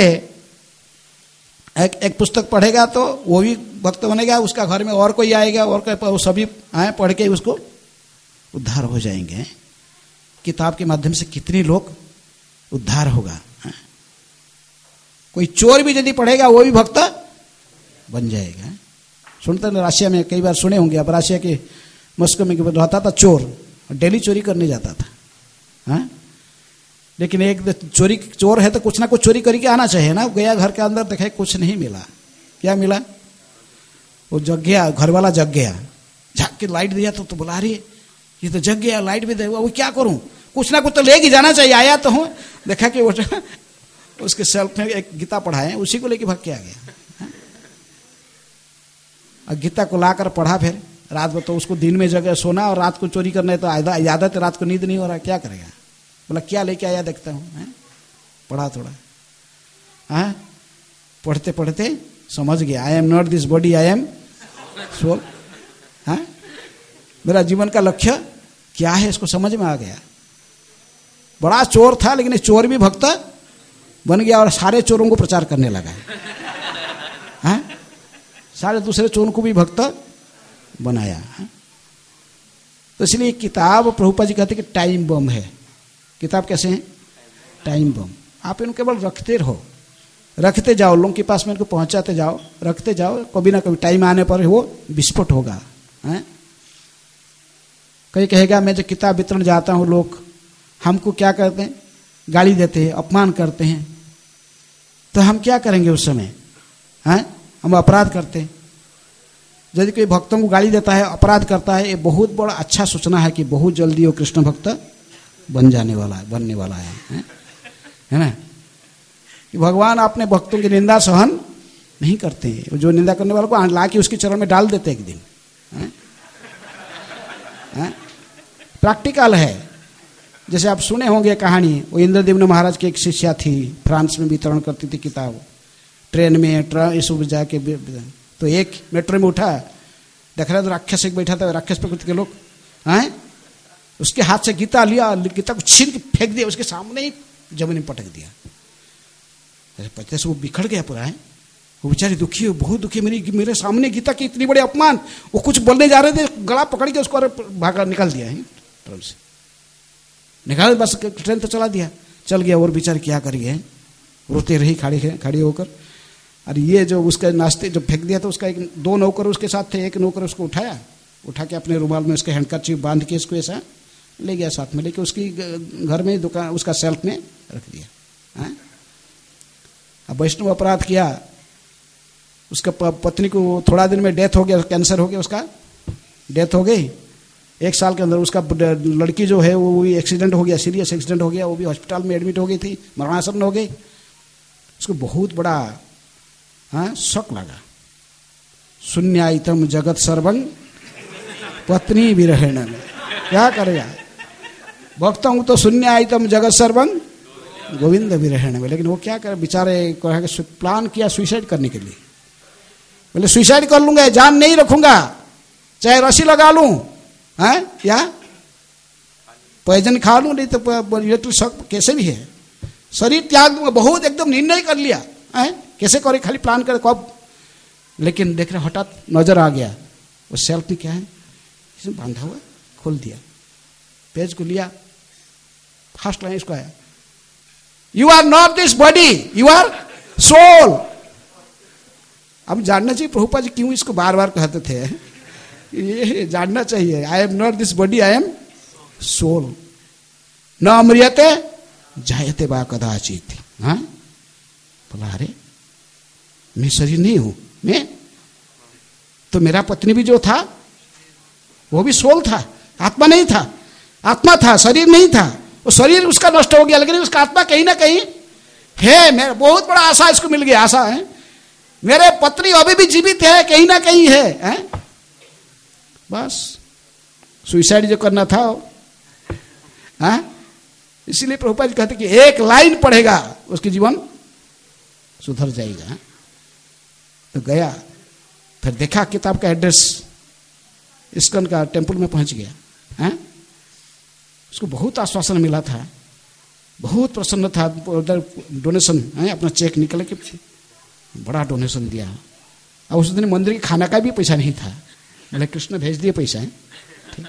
एक पुस्तक पढ़ेगा तो वो भी भक्त बनेगा, उसका घर में और कोई आएगा, और कोई, सभी पढ़ के उसको उद्धार हो जाएंगे। किताब के माध्यम से कितने लोग उद्धार होगा। कोई चोर भी यदि पढ़ेगा वो भी भक्त बन जाएगा। सुनते हैं रशिया में, कई बार सुने होंगे, अब रशिया के मॉस्को में रहता था चोर, डेली चोरी करने जाता था। लेकिन एक चोर है तो कुछ ना कुछ चोरी करके आना चाहिए ना। गया घर के अंदर, देखे कुछ नहीं मिला। क्या मिला? वो जग गया, घर वाला जग गया, झाँक के लाइट दिया तो बुला रही है, ये तो जग गया, लाइट भी दे, वो क्या करूं, कुछ ना कुछ तो लेके जाना चाहिए। आया तो हूँ, देखा कि वो उसके सेल्फ में एक गीता पढ़ाए, उसी को लेके भाग के आ गया। और गीता को लाकर पढ़ा, फिर रात में तो उसको दिन में जगह सोना और रात को चोरी करना है, तो आदत रात को नींद नहीं हो रहा, क्या करेगा? बोला क्या लेके आया देखता हूँ। पढ़ा थोड़ा, पढ़ते पढ़ते समझ गया, I am not this body, I am soul. मेरा जीवन का लक्ष्य क्या है, इसको समझ में आ गया। बड़ा चोर था, लेकिन चोर भी भक्त बन गया और सारे चोरों को प्रचार करने लगा। सारे दूसरे चोरों को भी भक्त बनाया। तो इसलिए किताब, प्रभुपाद जी कहते कि टाइम बम है। किताब कैसे है? Time bomb. आप इनको केवल रखते रहो, रखते जाओ, लोगों के पास में इनको पहुंचाते जाओ, रखते जाओ, कभी ना कभी टाइम आने पर वो विस्फोट होगा। कहीं कहेगा मैं जब किताब वितरण जाता हूँ, लोग हमको क्या करते हैं, गाली देते हैं, अपमान करते हैं, तो हम क्या करेंगे उस समय? हम अपराध करते हैं। यदि कोई भक्तों को गाली देता है, अपराध करता है, ये बहुत बड़ा अच्छा सूचना है कि बहुत जल्दी वो कृष्ण भक्त बन जाने वाला है, बनने वाला है ना। कि भगवान अपने भक्तों की निंदा सहन नहीं करते हैं, जो निंदा करने वालों को ला के उसके चरण में डाल देते एक दिन। प्रैक्टिकल है। जैसे आप सुने होंगे कहानी, वो इंद्रदेव महाराज की एक शिष्या थी, फ्रांस में वितरण करती थी किताब, ट्रेन में इस जाके, तो एक मेट्रो में उठा, देख रहा था राक्षस एक बैठा था, राक्षस प्रकृति के लोग हैं, उसके हाथ से गीता लिया, गीता को छीन के फेंक दिया, उसके सामने ही जमीन में पटक दिया। पता से वो बिखर गया पूरा है, वो बेचारी दुखी हो, बहुत दुखी, मेरे सामने गीता की इतनी बड़ी अपमान। वो कुछ बोलने जा रहे थे, गला पकड़ के उसको भागा निकाल दिया है ट्रेन से, निकाल, बस ट्रेन तो चला दिया, चल गया। और बेचारी क्या करिए, रोते रही खड़ी होकर। और ये जो उसका नाश्ते जो फेंक दिया था, उसका एक 2 नौकर उसके साथ थे, एक नौकर उसको उठा के अपने रुमाल में उसके हैंडकरचीफ बांध के इसको ऐसा ले गया साथ में, लेके उसकी घर में दुकान उसका सेल्फ में रख दिया। अब वैष्णव अपराध किया, उसका पत्नी को थोड़ा दिन में डेथ हो गया, कैंसर हो गया, उसका डेथ हो गई। 1 साल के अंदर उसका लड़की जो है वो एक्सीडेंट हो गया, सीरियस एक्सीडेंट हो गया, वो भी हॉस्पिटल में एडमिट हो गई थी, मरणासन्न हो गई। उसको बहुत बड़ा शक लगा। शून्यायतम जगत सर्वं पत्नी विरहेण, क्या करेगा, भक्त हूं तो शून्यायतम जगत सर्वं गोविंद विरहेण में। लेकिन वो क्या करे बेचारे, प्लान किया सुसाइड करने के लिए। बोले सुसाइड कर लूंगा, जान नहीं रखूंगा, चाहे रस्सी लगा लूं या पॉइजन खा लूं, नहीं तो शक कैसे भी है, शरीर त्याग दूंगा। बहुत एकदम निर्णय कर लिया, कैसे करे, खाली प्लान करे कब। लेकिन देख रहे हठात नजर आ गया, वो सेल्फ में क्या है, इसमें बांधा हुआ, खोल दिया, पेज को लिया, फर्स्ट लाइन इसको आया, you are not this body, you are soul. अब जानना चाहिए प्रभुपाद जी क्यों इसको बार बार कहते थे, ये जानना चाहिए। I am not this body, I am soul, न अमृयते जायते बा कदाचित। बोला अरे मैं शरीर नहीं हूं, मैं तो, मेरा पत्नी भी जो था वो भी सोल था, आत्मा नहीं था, आत्मा था, शरीर नहीं था। वो शरीर उसका नष्ट हो गया, लेकिन उसका आत्मा कहीं ना कहीं है। मेरा बहुत बड़ा आशा इसको मिल गया, आशा है, मेरे पत्नी अभी भी जीवित है, कहीं ना कहीं है, बस सुसाइड जो करना था। इसीलिए प्रभुपाद जी कहते कि एक लाइन पढ़ेगा उसके जीवन सुधर जाएगा। तो गया, फिर देखा किताब का एड्रेस, इस्कॉन का टेम्पल में पहुंच गया। उसको बहुत आश्वासन मिला था, बहुत प्रसन्न था। उधर डोनेशन अपना चेक निकल के बड़ा डोनेशन दिया। और उस दिन मंदिर के खाना का भी पैसा नहीं था, बोले कृष्ण भेज दिए पैसा है। ठीक,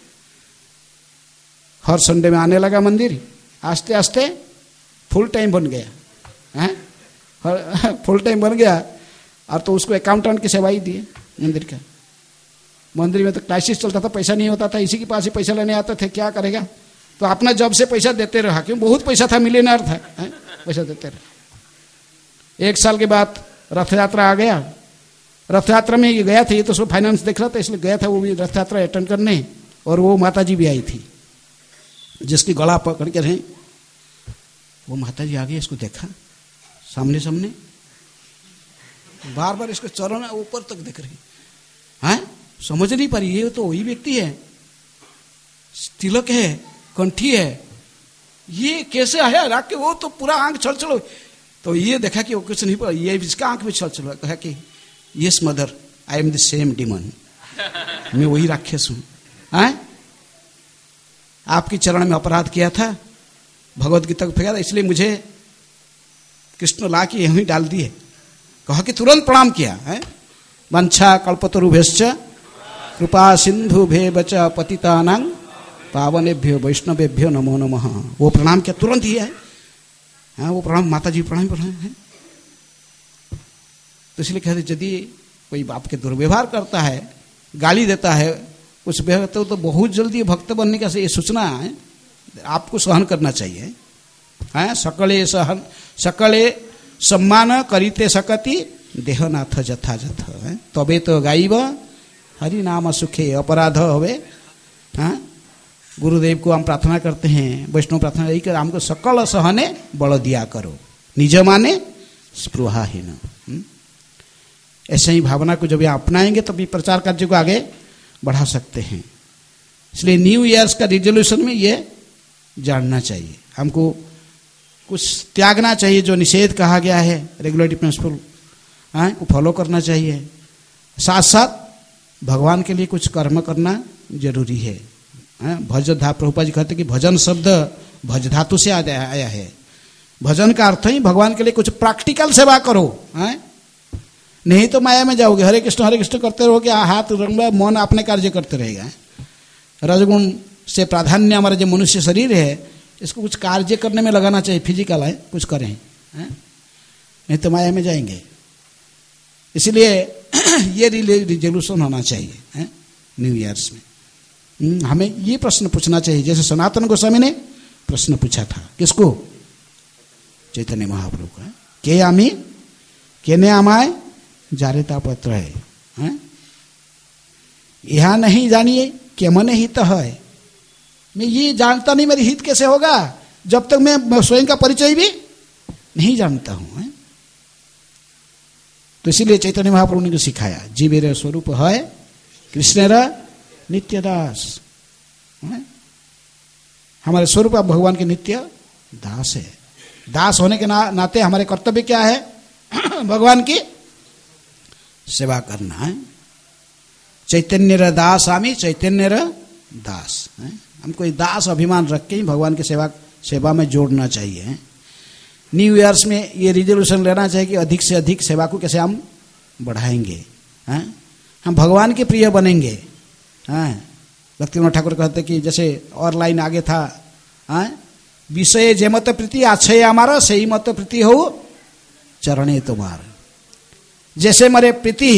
हर संडे में आने लगा मंदिर, आस्ते आस्ते फुल टाइम बन गया, फुल टाइम बन गया। और तो उसको अकाउंटेंट की सेवा ही दिए मंदिर का। मंदिर में तो क्राइसिस चलता था, पैसा नहीं होता था, इसी के पास ही पैसा लेने आते थे, क्या करेगा। तो अपना जॉब से पैसा देते रहा, क्यों बहुत पैसा था, मिलियनर था, पैसा देते रहे। 1 साल के बाद रथ यात्रा आ गया। रथ यात्रा में गया था, ये तो सब फाइनेंस देख रहा था, इसलिए गया था वो भी रथ यात्रा अटेंड करने। और वो माता जी भी आई थी, जिसकी गला पकड़ के रहे। वो माता जी आ गई, इसको देखा सामने सामने, बार बार इसको चरण ऊपर तक देख रही है, समझ नहीं पा रही ये तो वही व्यक्ति है, तिलक है, कंठी है, ये कैसे आया रख के। वो तो पूरा आंख छल छल। तो ये देखा कि वो कुछ नहीं पड़ा, ये इसका आंख में छल छल। कहा कि yes mother, I am the same demon, मैं वही राक्षस हूं। आपकी चरण में अपराध किया था, भगवत गीता को फेंका था, इसलिए मुझे कृष्ण ला के यहीं डाल दिए। कहा कि तुरंत प्रणाम किया है। वंशा कल्पतरुभ्यश्च कृपा सिंधु भेवच पतितानां पावनेभ्यो वैष्णवेभ्यो नमो नमः। वो प्रणाम किया तुरंत ही है, वो प्रणाम माता जी प्रणाम है। तो इसलिए कहते यदि कोई आपके दुर्व्यवहार करता है, गाली देता है, कुछ व्यवहार तो बहुत जल्दी भक्त बनने का ये सूचना है, आपको सहन करना चाहिए। सकले सम्मान करीते सकति देहनाथ जथाजथ। तबे तो गाइब हरि नाम सुखे अपराध हवे। गुरुदेव को हम प्रार्थना करते हैं, वैष्णव प्रार्थना यही कर, हमको सकल सहने बल दिया करो, निज माने स्पृहाहीन। ऐसे ही भावना को जब यहाँ अपनाएंगे तभी प्रचार कार्य को आगे बढ़ा सकते हैं। इसलिए न्यू ईयर्स का रिजोल्यूशन में ये जानना चाहिए, हमको कुछ त्यागना चाहिए, जो निषेध कहा गया है रेगुलेटरी प्रिंसिपल को फॉलो करना चाहिए। साथ साथ भगवान के लिए कुछ कर्म करना जरूरी है। भज धा, प्रभुपाद जी कहते कि भजन शब्द भज धातु से आया है। भजन का अर्थ ही भगवान के लिए कुछ प्रैक्टिकल सेवा करो, नहीं तो माया में जाओगे। हरे कृष्ण करते रहोगे, हाथ रंग मन अपने कार्य करते रहेगा। रजगुण से प्राधान्य हमारा जो मनुष्य शरीर है, इसको कुछ कार्य करने में लगाना चाहिए, फिजिकल है कुछ करें, नहीं तो माया में जाएंगे। इसलिए ये रिजोल्यूशन होना चाहिए न्यू ईयर्स में। हमें ये प्रश्न पूछना चाहिए, जैसे सनातन गोस्वामी ने प्रश्न पूछा था, किसको? चैतन्य महाप्रभु का, के आमी केने आमाय जारेता पत्र है, यहां नहीं जानिए के मन हित है। मैं ये जानता नहीं मेरी हित कैसे होगा जब तक मैं स्वयं का परिचय भी नहीं जानता हूं। तो इसीलिए चैतन्य महाप्रभु ने सिखाया, जीवेर स्वरूप है कृष्णेर नित्य दास। हमारे स्वरूप भगवान के नित्य दास है। दास होने के नाते हमारे कर्तव्य क्या है? भगवान की सेवा करना है। चैतन्य दास आमी चैतन्य दास, हमको दास अभिमान रख के ही भगवान की सेवा में जोड़ना चाहिए। न्यू ईयर्स में ये रिजोल्यूशन लेना चाहिए कि अधिक से अधिक सेवा को कैसे हम बढ़ाएंगे, हम भगवान के प्रिय बनेंगे। भक्तिविनोद ठाकुर कहते कि जैसे और लाइन आगे था, विषय जे मत प्रीति आछय हमारा सही मत प्रीति हो चरणे तुम्हार। जैसे मेरे प्रीति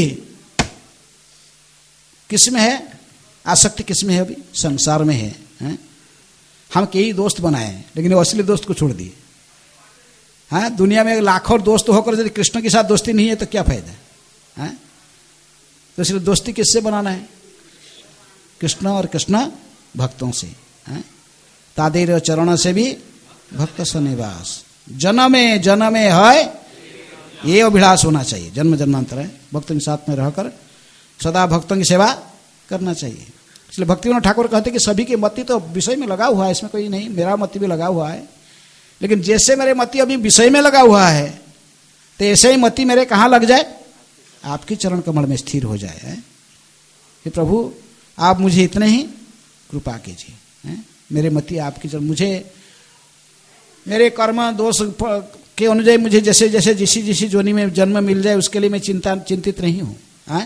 किसमें है, आसक्ति किसमें है? अभी संसार में है। हम कई दोस्त बनाए लेकिन वो असली दोस्त को छोड़ दिए। दुनिया में लाखों दोस्त होकर यदि कृष्ण के साथ दोस्ती नहीं है तो क्या फायदा है? तो इसलिए दोस्ती किससे बनाना है? कृष्ण और कृष्ण भक्तों से। तादेर चरण से भी भक्त सनिवास, जन्मे जन्मे है ये अभिलाष होना चाहिए। जन्म जन्मांतर है, भक्तों के साथ में रहकर सदा भक्तों की सेवा करना चाहिए। इसलिए भक्तिविनोद ठाकुर कहते कि सभी की मति तो विषय में लगा हुआ है, इसमें कोई नहीं, मेरा मति भी लगा हुआ है, लेकिन जैसे मेरे मति अभी विषय में लगा हुआ है तो ऐसे ही मति मेरे कहाँ लग जाए? आपके चरण कमल में स्थिर हो जाए। कि प्रभु आप मुझे इतने ही कृपा कीजिए, मेरे मति आपकी चरण, मुझे मेरे कर्म दोष के अनुଯାयी मुझे जैसे जैसे जिसी जोनी में जन्म मिल जाए उसके लिए मैं चिंतित नहीं हूँ।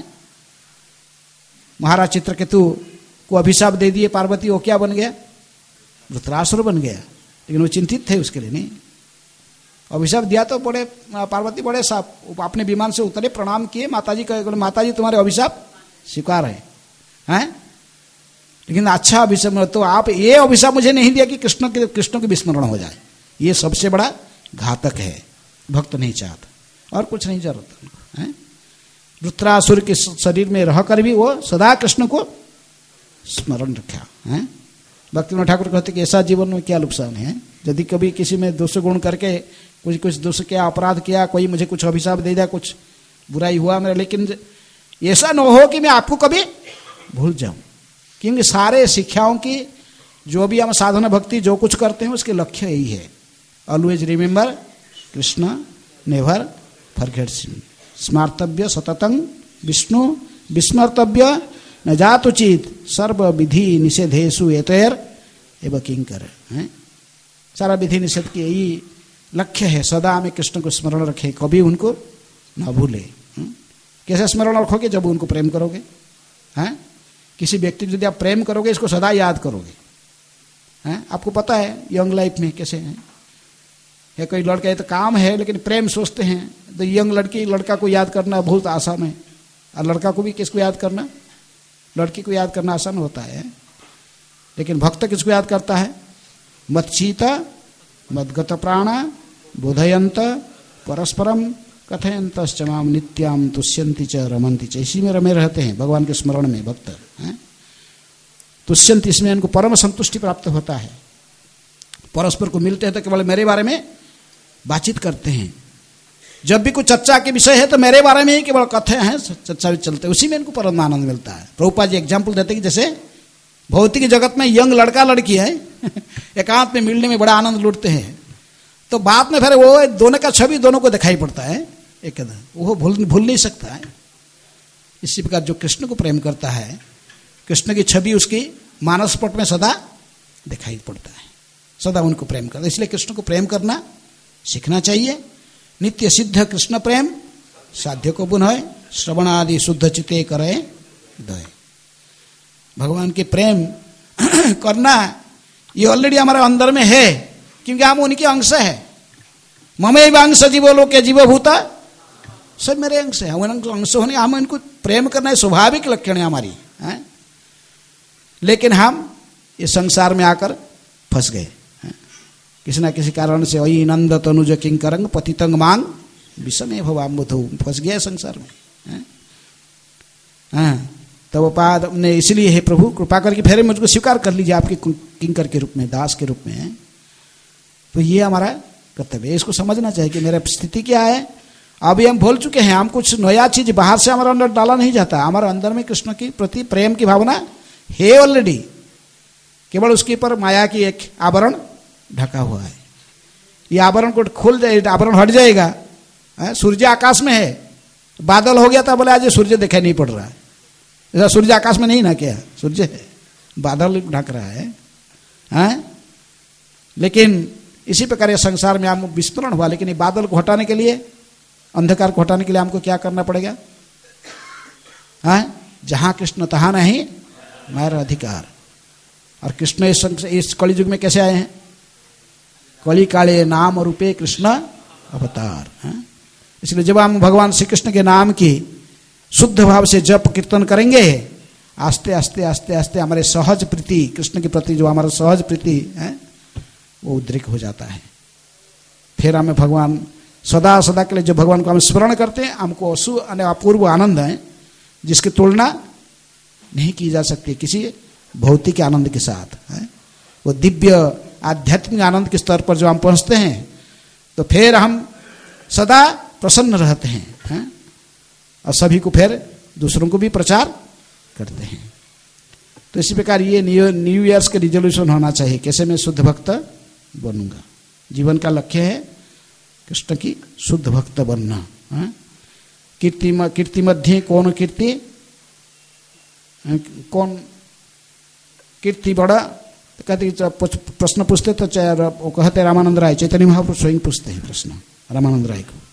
महाराज चित्रकेतु को अभिशाप दे दिए पार्वती, वो क्या बन गया? वृत्रासुर बन गया, लेकिन वो चिंतित थे उसके लिए नहीं। अभिशाप दिया तो बड़े पार्वती बड़े साहब अपने विमान से उतरे, प्रणाम किए, माताजी कहे माताजी तुम्हारे अभिशाप स्वीकार है, लेकिन अच्छा अभिशाप तो आप ये अभिशाप मुझे नहीं दिया कि कृष्ण के विस्मरण हो जाए। ये सबसे बड़ा घातक है, भक्त नहीं चाहता और कुछ नहीं जरूरत है। वृत्रासुर के शरीर में रहकर भी वो सदा कृष्ण को स्मरण रखा है। भक्तिविनोद ठाकुर कहते कि ऐसा जीवन में क्या नुकसान है? यदि कभी किसी में दोष गुण करके कुछ दोष किया, अपराध किया, कोई मुझे कुछ अभिशाप दे दिया, कुछ बुराई हुआ मेरा, लेकिन ऐसा न हो कि मैं आपको कभी भूल जाऊं। क्योंकि सारे शिक्षाओं की जो भी हम साधना भक्ति जो कुछ करते हैं उसके लक्ष्य यही है, always remember Krishna, never forget him, स्मार्तव्य सततं विष्णु, विस्मर्तव्य न जातुचित, सर्व विधि निषेधेषु एतैर एव किंकर। सारा विधि निषेध की यही लक्ष्य है, सदा में कृष्ण को स्मरण रखे, कभी उनको न भूले। कैसे स्मरण रखोगे? जब उनको प्रेम करोगे। किसी व्यक्ति को यदि आप प्रेम करोगे, इसको सदा याद करोगे। आपको पता है यंग लाइफ में कैसे है, कोई लड़का है तो काम है लेकिन प्रेम सोचते हैं, तो यंग लड़का को याद करना बहुत आसान है, और लड़का को भी किसको याद करना, लड़की को याद करना आसान होता है। लेकिन भक्त किसको याद करता है? मच्चीता मद्गत प्राणा बोधयंत परस्परम कथयंत माम नित्याम तुष्यंति च रमंति च, इसी में रमे रहते हैं भगवान के स्मरण में भक्त। तुष्यंत, इसमें इनको परम संतुष्टि प्राप्त होता है। परस्पर को मिलते हैं तो केवल मेरे बारे में बातचीत करते हैं। जब भी कोई चर्चा के विषय है तो मेरे बारे में ही केवल कथे हैं, चर्चा भी चलते हैं, उसी में इनको परम आनंद मिलता है। प्रभुपाद जी एग्जाम्पल देते हैं कि जैसे भौतिक जगत में यंग लड़का लड़की है एकांत में मिलने में बड़ा आनंद लूटते हैं, तो बाद में फिर वो दोनों का छवि दोनों को दिखाई पड़ता है एकदम, वो भूल नहीं सकता है। इसी प्रकार जो कृष्ण को प्रेम करता है, कृष्ण की छवि उसकी मानस पट में सदा दिखाई पड़ता है, सदा उनको प्रेम करता है। इसलिए कृष्ण को प्रेम करना सीखना चाहिए। नित्य सिद्ध कृष्ण प्रेम साध्य को पुनः श्रवण आदि शुद्ध चिते करे दय। भगवान के प्रेम करना ये ऑलरेडी हमारे अंदर में है, क्योंकि हम उनके अंश है। ममेव अंश जीवो लोके जीवभूता, सब मेरे अंश है। अंश होने हम इनको प्रेम करना स्वाभाविक लक्षण है हमारी है? लेकिन हम इस संसार में आकर फंस गए किसी ना किसी कारण से। वही नंद तनुज किंकरंग पतितंग मांग विषमे भवाम्बुधौ, फंस गया संसार में। तब पाद ने इसलिए है प्रभु कृपा करके फिर मुझको स्वीकार कर लीजिए आपके किंकर के रूप में, दास के रूप में। तो ये हमारा कर्तव्य है, इसको समझना चाहिए कि मेरा स्थिति क्या है। अभी हम भूल चुके हैं, हम कुछ नया चीज बाहर से हमारे अंदर डाला नहीं जाता। हमारे अंदर में कृष्ण के प्रति प्रेम की भावना है ऑलरेडी, केवल उसके ऊपर माया की एक आवरण ढका हुआ है। ये आवरण को खोल जाए, आवरण हट जाएगा। सूर्य आकाश में है, बादल हो गया था, बोले आज सूर्य दिखाई नहीं पड़ रहा है। ऐसा सूर्य आकाश में नहीं ना, क्या सूर्य है, बादल ढक रहा है। लेकिन इसी प्रकार ये संसार में हम विस्मरण हुआ। लेकिन ये बादल को हटाने के लिए, अंधकार को हटाने के लिए हमको क्या करना पड़ेगा? जहां कृष्ण तहां नहीं मेरा अधिकार। और कृष्ण इस कलि युग में कैसे आए हैं? कलि काले नाम रूपे कृष्ण अवतार। इसलिए जब हम भगवान श्री कृष्ण के नाम की शुद्ध भाव से जप कीर्तन करेंगे, आस्ते आस्ते आस्ते आस्ते हमारे सहज प्रीति कृष्ण के प्रति, जो हमारा सहज प्रीति है वो उद्रेक हो जाता है। फिर हमें भगवान सदा सदा के लिए जो भगवान को हम स्मरण करते हैं, हमको अपूर्व आनंद है जिसकी तुलना नहीं की जा सकती किसी भौतिक आनंद के साथ है। वो दिव्य आध्यात्मिक आनंद के स्तर पर जो हम पहुंचते हैं तो फिर हम सदा प्रसन्न रहते हैं और सभी को फिर दूसरों को भी प्रचार करते हैं। तो इसी प्रकार ये न्यू ईयर्स के रिजोल्यूशन होना चाहिए, कैसे मैं शुद्ध भक्त बनूंगा। जीवन का लक्ष्य है कृष्ण की शुद्ध भक्त बनना। कीर्ति मध्य कौन कीर्ति, कौन कीर्ति बड़ा, कहते प्रश्न पूछते तो वो कहते रामानंद राय, चैतन्य महाप्रभु स्वयं पूछते हैं प्रश्न रामानंद राय को।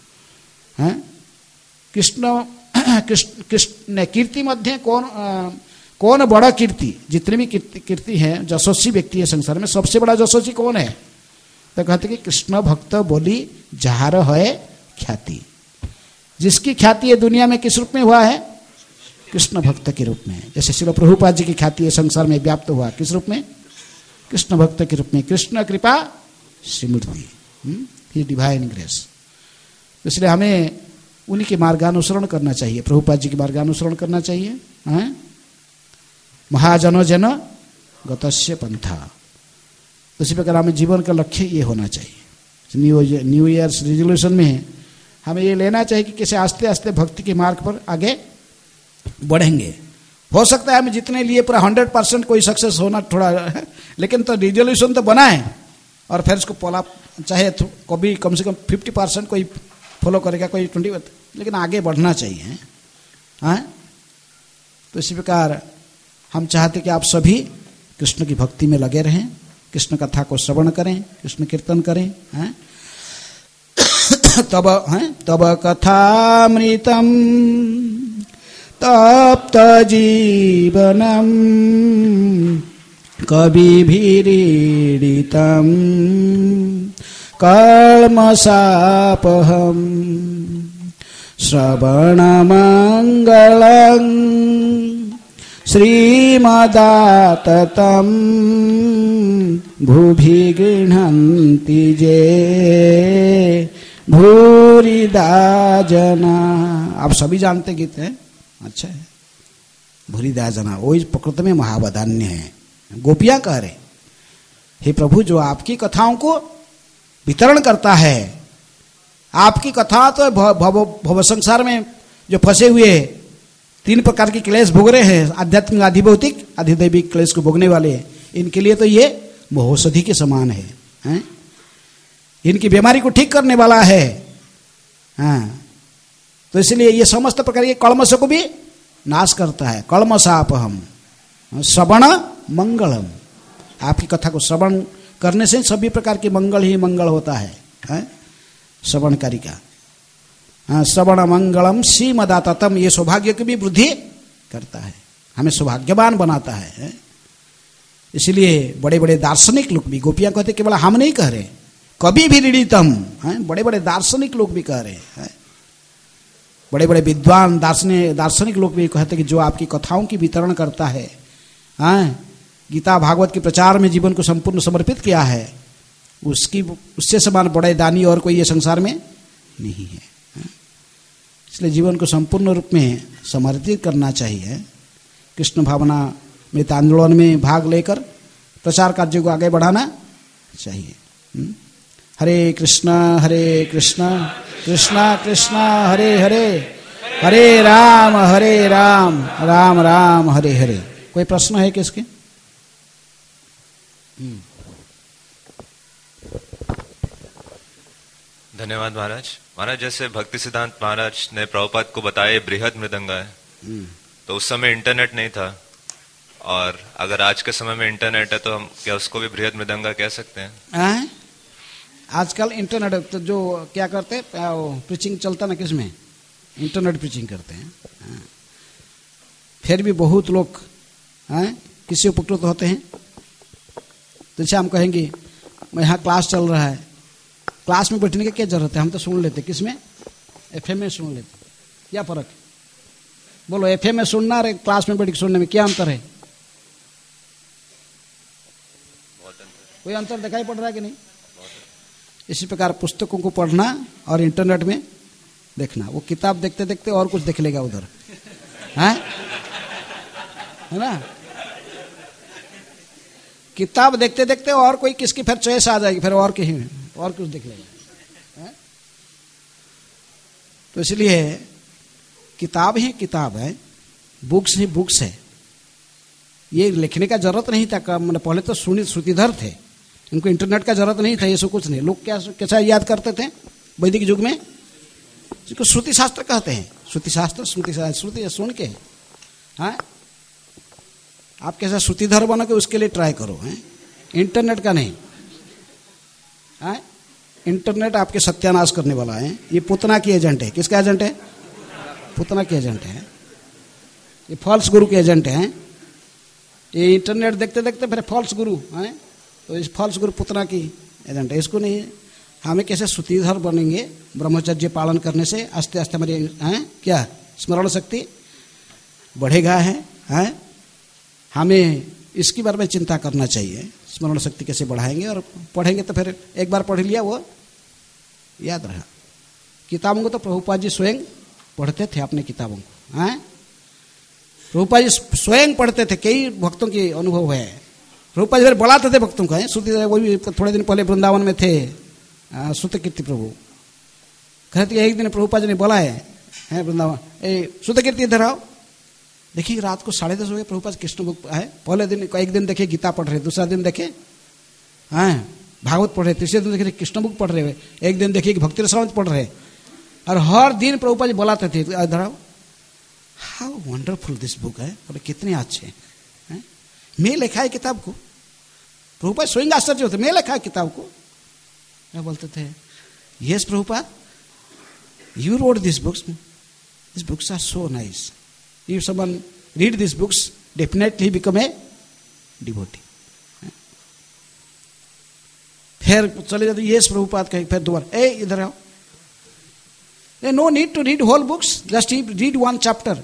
कृष्ण कीर्ति मध्य कौन बड़ा कीर्ति, जितने भी कीर्ति है, यशस्वी व्यक्ति है संसार में, सबसे बड़ा यशस्वी कौन है? तो कहते कि कृष्ण भक्त बोली जार है ख्याति। जिसकी ख्याति है दुनिया में किस रूप में हुआ है? कृष्ण भक्त के रूप में। जैसे श्रील प्रभुपाद जी की ख्याति है संसार में व्याप्त हुआ, किस रूप में? कृष्ण भक्त के रूप में। कृष्ण कृपा स्मृति, ही डिवाइन ग्रेस। इसलिए हमें उन्हीं के मार्गानुसरण करना चाहिए, प्रभुपाद जी के मार्गानुसरण करना चाहिए। महाजनो जन गतस्य पंथा। उसी प्रकार हमें जीवन का लक्ष्य ये होना चाहिए। न्यू ईयर्स रिजोल्यूशन में हमें ये लेना चाहिए कि कैसे आस्ते आस्ते भक्ति के मार्ग पर आगे बढ़ेंगे। हो सकता है हमें जितने लिए पूरा 100% कोई सक्सेस होना थोड़ा, लेकिन तो रिजोल्यूशन तो बना है और फिर इसको पोला, चाहे कभी कम से कम 50% कोई फॉलो करेगा, कोई 20, लेकिन आगे बढ़ना चाहिए। तो इसी प्रकार हम चाहते कि आप सभी कृष्ण की भक्ति में लगे रहें, कृष्ण कथा को श्रवण करें, कृष्ण कीर्तन करें। तब कथामृतम तप्त जीवनम कविभिरीडितम कल्मषापहम श्रवणमंगलं श्रीमदाततं भुवि गृह्णन्ति जे भूरिदा जना। आप सभी जानते गीत हैं, अच्छा है। भूरिदा जना वही प्रकृति में महावदान्य है। गोपियां कह रहे, हे प्रभु जो आपकी कथाओं को वितरण करता है, आपकी कथा तो भव संसार में जो फंसे हुए 3 प्रकार की क्लेश भोग रहे हैं, आध्यात्मिक, अधिभौतिक, अधिदैविक क्लेश को भोगने वाले, इनके लिए तो ये महौषधि के समान है, हैं? इनकी बीमारी को ठीक करने वाला है। हाँ, तो इसलिए ये समस्त प्रकार के कल्मश को भी नाश करता है। कल्मषापहम श्रवण मंगलम, आपकी कथा को श्रवण करने से सभी प्रकार की मंगल ही मंगल होता है, श्रवणकारी का। श्रवण मंगलम सीमदातम, ये सौभाग्य की भी वृद्धि करता है, हमें सौभाग्यवान बनाता है। इसलिए बड़े बड़े दार्शनिक लोग भी, गोपियां कहते केवल हम नहीं कह रहे, कभी भी ऋणितम, बड़े बड़े दार्शनिक लोग भी कह रहे हैं, बड़े बड़े विद्वान दार्शनिक लोग भी कहते कि जो आपकी कथाओं की वितरण करता है, गीता भागवत के प्रचार में जीवन को संपूर्ण समर्पित किया है, उससे समान बड़े दानी और कोई ये संसार में नहीं है। इसलिए जीवन को संपूर्ण रूप में समर्पित करना चाहिए। कृष्ण भावना में आंदोलन में भाग लेकर प्रचार कार्य को आगे बढ़ाना चाहिए। हरे कृष्णा कृष्णा कृष्णा हरे हरे, हरे राम राम राम हरे हरे। कोई प्रश्न है किसके? धन्यवाद महाराज। महाराज जैसे भक्ति सिद्धांत महाराज ने प्रभुपाद को बताया बृहद मृदंग है, तो उस समय इंटरनेट नहीं था, और अगर आज के समय में इंटरनेट है तो हम क्या उसको भी बृहद मृदंगा कह सकते हैं? आजकल इंटरनेट तो जो क्या करते हैं, प्रीचिंग चलता ना किसमें, इंटरनेट प्रीचिंग करते हैं। फिर भी बहुत लोग किसी उपकृत होते हैं। जैसे हम कहेंगे मैं यहाँ क्लास चल रहा है, क्लास में बैठने की क्या जरूरत है, हम तो सुन लेते, किसमें, एफएम में सुन लेते, क्या फर्क है? बोलो, एफएम में सुनना और क्लास में बैठ के सुनने में क्या अंतर है? कोई अंतर दिखाई पड़ रहा है कि नहीं? इसी प्रकार पुस्तकों को पढ़ना और इंटरनेट में देखना, वो किताब देखते देखते और कुछ देख लेगा उधर, है ना? किताब देखते देखते और कोई किसकी फिर चॉइस आ जाएगी, फिर और कहीं और कुछ देख लेगा। तो इसलिए किताब ही किताब है, बुक्स ही बुक्स है। ये लिखने का जरूरत नहीं था, मैंने पहले तो श्रुतिधर थे, उनको इंटरनेट का जरूरत नहीं था, ये सब कुछ नहीं। लोग क्या कैसा याद करते थे वैदिक युग में, जिसको श्रुति शास्त्र कहते हैं। श्रुति शास्त्र, श्रुति सुन के, हाँ, आप कैसा श्रुतिधर बनो कि उसके लिए ट्राई करो, हैं? इंटरनेट का नहीं, हाँ? इंटरनेट आपके सत्यानाश करने वाला है। ये पूतना की एजेंट है। किसका एजेंट है? पूतना की एजेंट है। ये फॉल्स गुरु के एजेंट हैं। ये इंटरनेट देखते देखते फिर फॉल्स गुरु हैं, तो इस फॉल्स गुरु पूतना की एजेंट है। इसको नहीं, हमें कैसे श्रुतिधर बनेंगे ब्रह्मचर्य पालन करने से, आस्ते आस्ते हमारी क्या स्मरण शक्ति बढ़ेगा है। हमें इसके बारे में चिंता करना चाहिए, स्मरण शक्ति कैसे बढ़ाएंगे, और पढ़ेंगे तो फिर एक बार पढ़ लिया वो याद रहा। किताबों को तो प्रभुपाद जी स्वयं पढ़ते थे, अपने किताबों को, हैं? प्रभुपाद जी स्वयं पढ़ते थे, कई भक्तों के अनुभव है। प्रभुपाद जी फिर बुलाते थे भक्तों को, श्रुति, वो भी थोड़े दिन पहले वृंदावन में थे, श्रुत कीर्ति प्रभु कहते एक दिन प्रभुपाद जी ने बुलाए हैं वृंदावन, श्रुत कीर्ति इधर आओ। देखिए रात को 10:30 बजे प्रभुपाद कृष्ण बुक है। पहले दिन एक दिन देखे गीता पढ़ रहे, दूसरा दिन देखे भागवत पढ़ रहे, तीसरे दिन देखे कृष्ण बुक पढ़ रहे, एक दिन देखिए भक्ति रसामृत पढ़ रहे, और हर दिन प्रभुपाद जी बुलाते थे इधर आओ। हाउ वंडरफुल दिस बुक है, बोले कितने अच्छे हैं, मैं लिखा है किताब को। प्रभुपाद स्वयं आश्चर्य होते, मैं लिखा है किताब को। क्या बोलते थे? Yes Prabhupada, you read this books are so nice, if someone read these books definitely become a devotee। फिर चले जाते, यस प्रभुपाद कहे, फिर दोबारा इधर आओ, no need to read whole books, just read 1 chapter.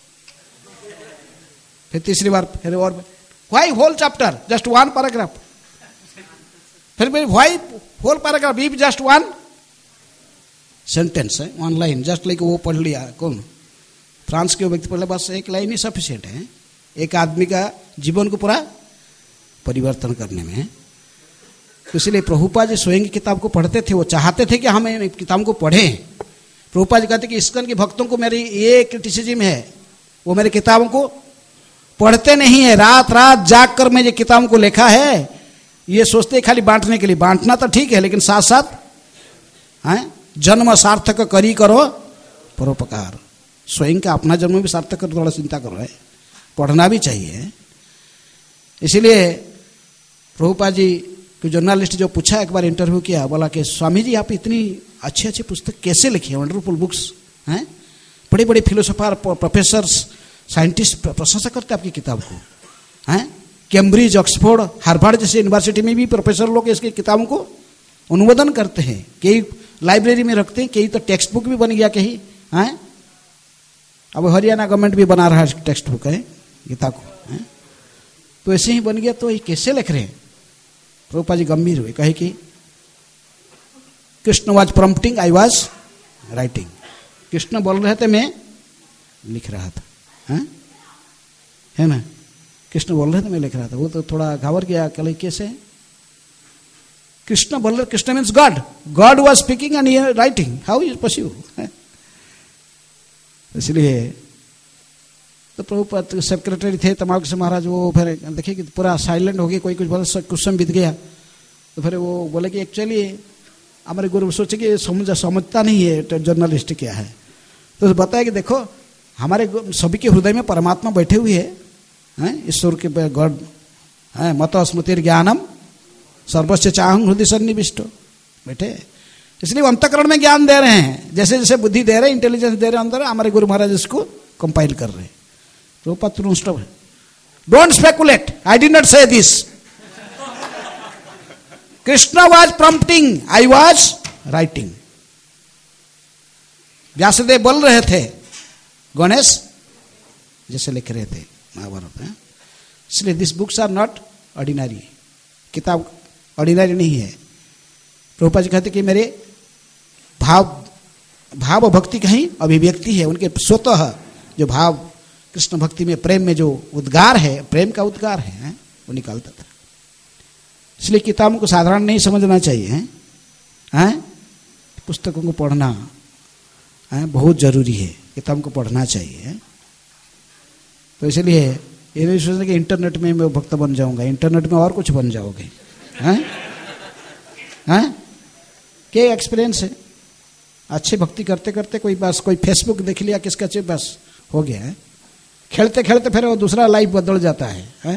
फिर तीसरी बार फिर और, why whole chapter, just 1 paragraph. फिर why whole paragraph, if just 1 sentence है, 1 लाइन, जस्ट लाइक वो पढ़ लिया। कौन? फ्रांस के व्यक्ति पढ़ले, बस 1 लाइन ही सफिशिएंट है, एक आदमी का जीवन को पूरा परिवर्तन करने में। तो इसलिए प्रभुपाद जी स्वयं की किताब को पढ़ते थे, वो चाहते थे कि हम किताब को पढ़ें। प्रभुपाद जी कहते कि इस्कॉन के भक्तों को मेरी ये क्रिटिसिज्म है, वो मेरी किताबों को पढ़ते नहीं है। रात रात जाग कर मैं ये किताबों को लिखा है, ये सोचते हैं खाली बांटने के लिए। बांटना तो ठीक है, लेकिन साथ साथ जन्म सार्थक करी करो परोपकार। स्वयं का अपना जन्म भी सार्थक करो, थोड़ा चिंता करो, है पढ़ना भी चाहिए। इसीलिए प्रभुपाद जी को जर्नलिस्ट जो पूछा, एक बार इंटरव्यू किया, बोला कि स्वामी जी आप इतनी अच्छी अच्छी पुस्तक कैसे लिखी है, वंडरफुल बुक्स हैं, बड़े बड़े फिलोसोफर, प्रोफेसर्स, साइंटिस्ट प्रशंसा करते आपकी किताब को हैं। कैम्ब्रिज, ऑक्सफोर्ड, हार्वर्ड जैसे यूनिवर्सिटी में भी प्रोफेसर लोग इसकी किताबों को अनुमोदन करते हैं, कई लाइब्रेरी में रखते हैं, कई तो टेक्स्ट बुक भी बन गया कहीं हैं। अब हरियाणा गवर्नमेंट भी बना रहा है टेक्स्ट बुक है गीता को, है? तो ऐसे ही बन गया। तो ये कैसे लिख रहे हैं? प्रभुपाद जी गंभीर हुए, कहे कि Krishna was prompting, I was writing. Krishna बोल रहे थे, मैं लिख रहा था, है ना। कृष्ण बोल रहे थे, मैं लिख रहा था। वो तो थोड़ा घावर गया, कल कैसे कृष्ण बोल रहे, Krishna means God, God was speaking and writing, how is possible. इसलिए तो प्रभुपाद सेक्रेटरी थे तमाम से महाराज, वो फिर देखिए कि पूरा साइलेंट हो गए, कोई कुछ बोला, कुछ समय बीत गया। तो फिर वो बोले कि एक्चुअली हमारे गुरु सोचे कि समझता नहीं है जर्नलिस्ट क्या है। तो बताया कि देखो हमारे सभी के हृदय में परमात्मा बैठे हुए हैं, ईश्वर के गॉड है। मत स्मृति ज्ञानम सर्वस्व चाहं हृदय सन्निविष्टो, बैठे। इसलिए वो अंतःकरण में ज्ञान दे रहे हैं, जैसे जैसे बुद्धि दे रहे हैं, इंटेलिजेंस दे रहे हैं अंदर। हमारे गुरु महाराज इसको कंपाइल कर रहे हैं। Don't speculate, I did not say this. Krishna was prompting, I was writing. Vyasadeva बोल रहे थे, गणेश जैसे लिख रहे थे महाभारत। इसलिए this books are not ordinary, किताब ऑर्डिनरी नहीं है। प्रभुपाद जी कहते कि मेरे भाव भक्ति का ही अभिव्यक्ति है, उनके स्वतः जो भाव कृष्ण भक्ति में, प्रेम में जो उद्गार है, प्रेम का उद्गार है, वो निकलता था। इसलिए किताबों को साधारण नहीं समझना चाहिए, हैं? पुस्तकों को पढ़ना बहुत जरूरी है, किताबों को पढ़ना चाहिए। तो इसलिए ये नहीं सोचना कि इंटरनेट में मैं भक्त बन जाऊंगा, इंटरनेट में और कुछ बन जाओगे, हैं? क्या एक्सपीरियंस है? अच्छी भक्ति करते करते कोई फेसबुक देख लिया किसका, चाहिए बस हो गया है। खेलते खेलते फिर वो दूसरा लाइफ बदल जाता है?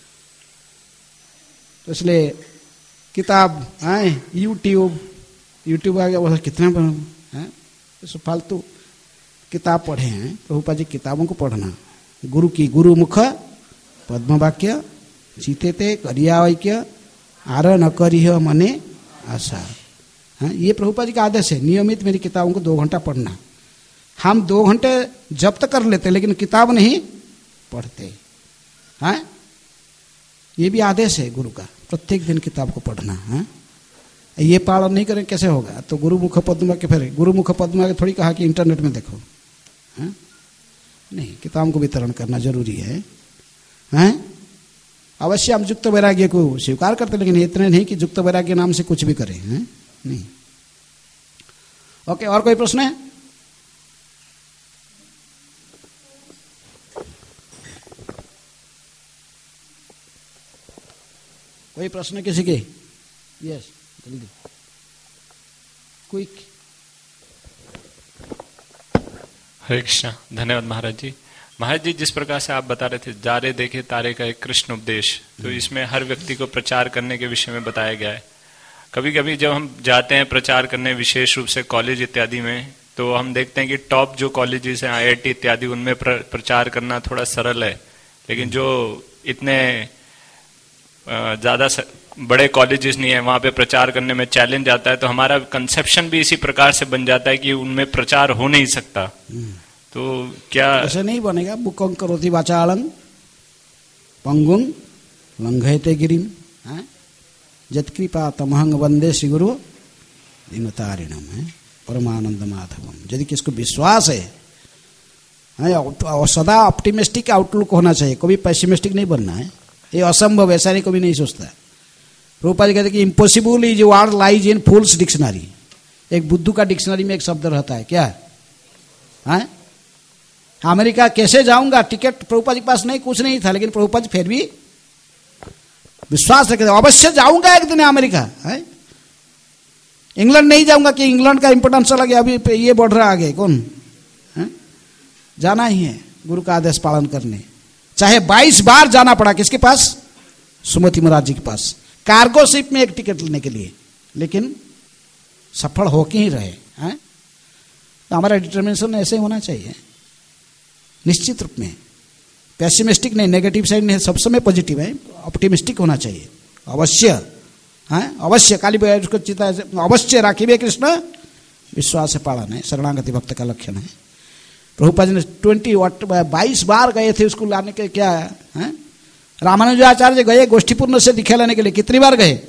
तो इसलिए किताब, यूट्यूब आ गया, वो कितना है फालतू किताब पढ़े हैं। प्रभुपाद जी किताबों को पढ़ना, गुरु मुख पद्म वाक्य चीते ते करिया ऐक्य आर न करिह मने आशा। ये प्रभुपाद जी का आदेश है, नियमित मेरी किताबों को 2 घंटा पढ़ना। हम 2 घंटे जब्त कर लेते लेकिन किताब नहीं पढ़ते, हैं? ये भी आदेश है गुरु का, प्रत्येक दिन किताब को पढ़ना है। ये पालन नहीं करें कैसे होगा? तो गुरु मुख पद्मा के, फिर गुरु मुख पद्मा के थोड़ी कहा कि इंटरनेट में देखो, हैं? नहीं, किताब को वितरण करना जरूरी है, हैं? अवश्य हम युक्त वैराग्य को स्वीकार करते, लेकिन इतने नहीं कि युक्त वैराग्य नाम से कुछ भी करें, हैं? नहीं। ओके, और कोई प्रश्न है? कोई प्रश्न किसी के? यस, जल्दी, क्विक। हरे कृष्णा। धन्यवाद महाराज जी। महाराज जी, जिस प्रकार से आप बता रहे थे जारे देखे तारे का एक कृष्ण उपदेश, तो इसमें हर व्यक्ति को प्रचार करने के विषय में बताया गया है। कभी कभी जब हम जाते हैं प्रचार करने, विशेष रूप से कॉलेज इत्यादि में, तो हम देखते हैं कि टॉप जो कॉलेजेस हैं, IIT इत्यादि, उनमें प्रचार करना थोड़ा सरल है। लेकिन जो इतने ज्यादा बड़े कॉलेजेस नहीं है, वहां पे प्रचार करने में चैलेंज आता है। तो हमारा कंसेप्शन भी इसी प्रकार से बन जाता है कि उनमें प्रचार हो नहीं सकता। तो क्या ऐसे नहीं बनेगा? बुकं करोति वाचालं पंगुं लंघयते गिरिम, जत्कृपा तमहंग वंदे श्री गुरु दीनतारिणम, है परमानंद माधवम। यदि किसको विश्वास है और सदा ऑप्टिमिस्टिक आउटलुक होना चाहिए, कभी पैसिमिस्टिक नहीं बनना है। ये असंभव, ऐसा नहीं कभी नहीं सोचता। प्रभुपाद जी कहते कि impossible is word lies in fools dictionary. एक बुद्धू का डिक्शनरी में एक शब्द रहता है, क्या है? अमेरिका कैसे जाऊंगा, टिकट प्रभुपाद जी के पास नहीं, कुछ नहीं था, लेकिन प्रभुपाद जी फिर भी विश्वास रखते अवश्य जाऊंगा एक दिन अमेरिका। है इंग्लैंड नहीं जाऊंगा कि इंग्लैंड का इंपोर्टेंस अलग है, अभी ये बढ़ रहा आगे कौन है? जाना ही है गुरु का आदेश पालन करने, चाहे 22 बार जाना पड़ा। किसके पास? सुमति महाराज जी के पास, कार्गो शिप में एक टिकट लेने के लिए, लेकिन सफल होके ही रहे हैं। तो हमारा डिटर्मिनेशन ऐसे होना चाहिए, निश्चित रूप में पेसिमिस्टिक नहीं, नेगेटिव साइड नहीं, सब समय पॉजिटिव है, ऑप्टिमिस्टिक होना चाहिए। अवश्य है, अवश्य काली को चिता अवश्य राखिबे कृष्ण, विश्वास से पालन है, शरणागति भक्त का लक्षण है। प्रभुपाद जी ने 22 बार गए थे उसको लाने के, क्या है? रामानुजाचार्य गए गोष्ठीपूर्ण से दीक्षा लेने के लिए, कितनी बार गए?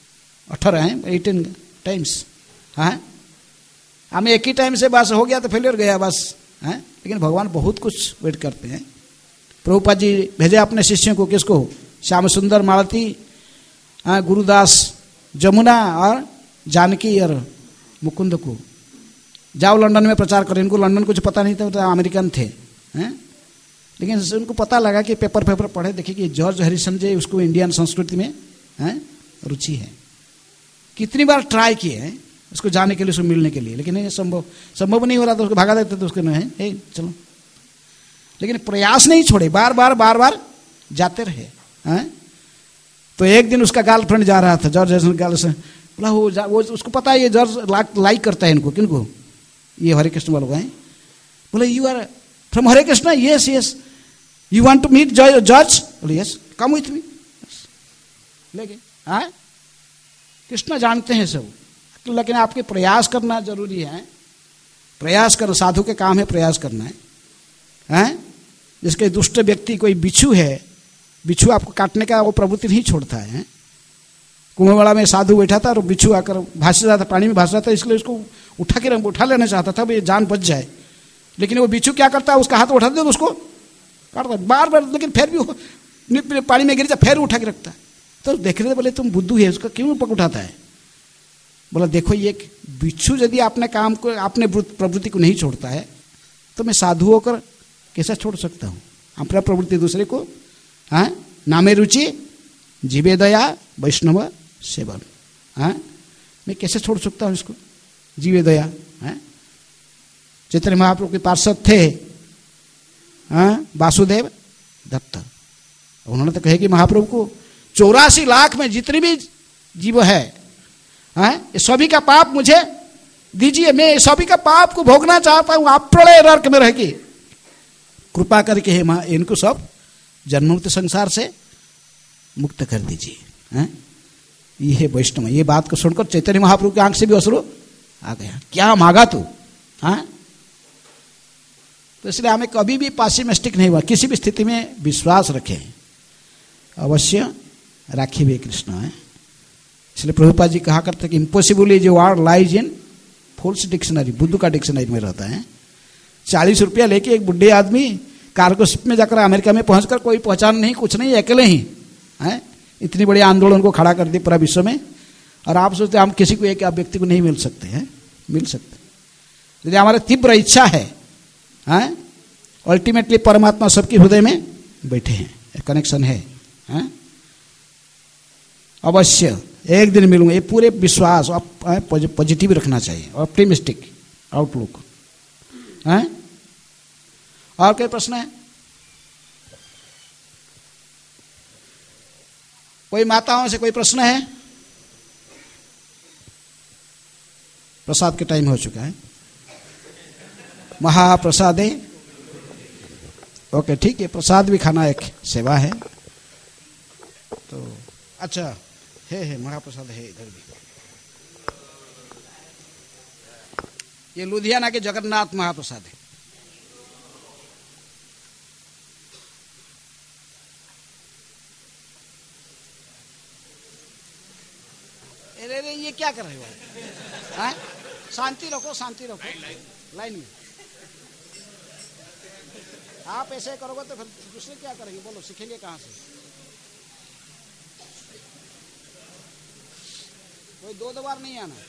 18 टाइम्स। हाँ, हमें एक ही टाइम से बस हो गया तो फेलियर गया बस है। लेकिन भगवान बहुत कुछ वेट करते हैं। प्रभुपाद जी भेजे अपने शिष्यों को, किसको? श्याम सुंदर मालती, गुरुदास, जमुना और जानकी और मुकुंद को, जाओ लंदन में प्रचार करें। इनको लंदन कुछ पता नहीं था, तो अमेरिकन थे हैं, लेकिन उनको पता लगा कि पेपर पढ़े, देखे कि जॉर्ज हैरिसन जी, उसको इंडियन संस्कृति में रुचि है। कितनी बार ट्राई किए हैं उसको जाने के लिए, उसको मिलने के लिए, लेकिन ये संभव नहीं हो रहा था। उसको भगा देते थे, उसको नहीं चलो, लेकिन प्रयास नहीं छोड़े, बार बार जाते रहे हैं। तो एक दिन उसका गर्लफ्रेंड जा रहा था, जॉर्ज हैरिसन गर्ल से बोला, वो उसको पता है ये जॉर्ज लाइक करता है इनको, किनको? ये हरे कृष्ण वालों हैं। बोले you are from Hare Krishna? Yes. You want to meet George? बोले यस, कम विथ मी। लेकिन कृष्ण जानते हैं सब, लेकिन आपके प्रयास करना जरूरी है। प्रयास करना साधु के काम है, प्रयास करना है। जिसके दुष्ट व्यक्ति कोई बिच्छू है, बिच्छू आपको काटने का वो प्रवृत्ति नहीं छोड़ता है। कुंभमेला में साधु बैठा था और बिच्छू आकर भास रहा था, पानी में भास रहा था, इसलिए उसको उठा लेना चाहता था, भाई जान बच जाए। लेकिन वो बिच्छू क्या करता है, उसका हाथ उठा दे तो उसको काटता बार, लेकिन फिर भी वो पानी में गिर जाए, फिर उठा के रखता है। तो देख रहे बोले तुम बुद्धू है, उसका क्यों पक उठाता है? बोला देखो, ये बिच्छू यदि अपने काम को, अपने प्रवृत्ति को नहीं छोड़ता है, तो मैं साधु होकर कैसे छोड़ सकता हूँ अपना प्रवृत्ति दूसरे को? नामे रुचि जीवे दया वैष्णव सेवन। मैं कैसे छोड़ सकता हूँ इसको? जीवे दया। चैतन्य महाप्रभु के पार्षद थे वासुदेव दत्त, उन्होंने तो कहे कि महाप्रभु को 84 लाख में जितनी भी जीव है, ये सभी का पाप मुझे दीजिए, मैं सभी का पाप को भोगना चाहता हूं, आप प्रलय नरक में रह के कृपा करके हे मां, इनको सब जन्ममुक्त संसार से मुक्त कर दीजिए। ये है वैष्णव। ये बात को सुनकर चैतन्य महाप्रभु की आंख से भी अश्रु आ गया, क्या मांगा तू? तो इसलिए हमें कभी भी पेसिमिस्टिक नहीं हुआ, किसी भी स्थिति में विश्वास रखें, अवश्य राखिबे कृष्ण है। इसलिए प्रभुपाद जी कहा करते कि impossible is word lies in fools dictionary, बुद्धू का डिक्शनरी में रहता है। 40 रुपया लेके एक बुढ़े आदमी कार्गो शिप में जाकर अमेरिका में पहुंचकर, कोई पहचान नहीं, कुछ नहीं, अकेले ही इतनी बड़ी आंदोलन को खड़ा कर दी पूरा विश्व में। और आप सोचते हम किसी को, एक व्यक्ति को नहीं मिल सकते हैं? मिल सकते यदि हमारी तीव्र इच्छा है। अल्टीमेटली परमात्मा सबके हृदय में बैठे हैं, कनेक्शन है। अवश्य एक दिन मिलूंगा, ये पूरे विश्वास पॉजिटिव रखना चाहिए, ऑप्टिमिस्टिक आउटलुक। और कोई प्रश्न है? कोई माताओं से कोई प्रश्न है? प्रसाद के टाइम हो चुका है। महाप्रसादे, ओके ठीक है, प्रसाद भी खाना एक सेवा है। तो अच्छा है महाप्रसाद है इधर भी। ये लुधियाना के जगन्नाथ महाप्रसाद है। अरे ये क्या कर रहे हो? शांति रखो, शांति रखो लाइन में। आप ऐसे करोगे तो फिर दूसरे क्या करेंगे? बोलो, सीखेंगे कहाँ से? कोई दो बार नहीं आना।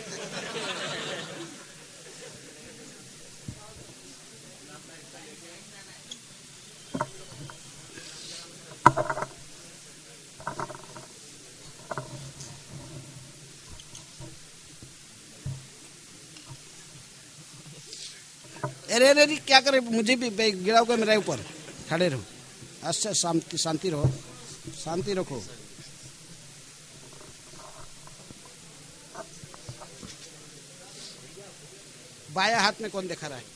अरे अरे अरे क्या करे, मुझे भी गिरा हुआ मेरे ऊपर। खड़े रहो, अच्छा शांति रहो, शांति रखो। बाया हाथ में कौन दिखा रहा है?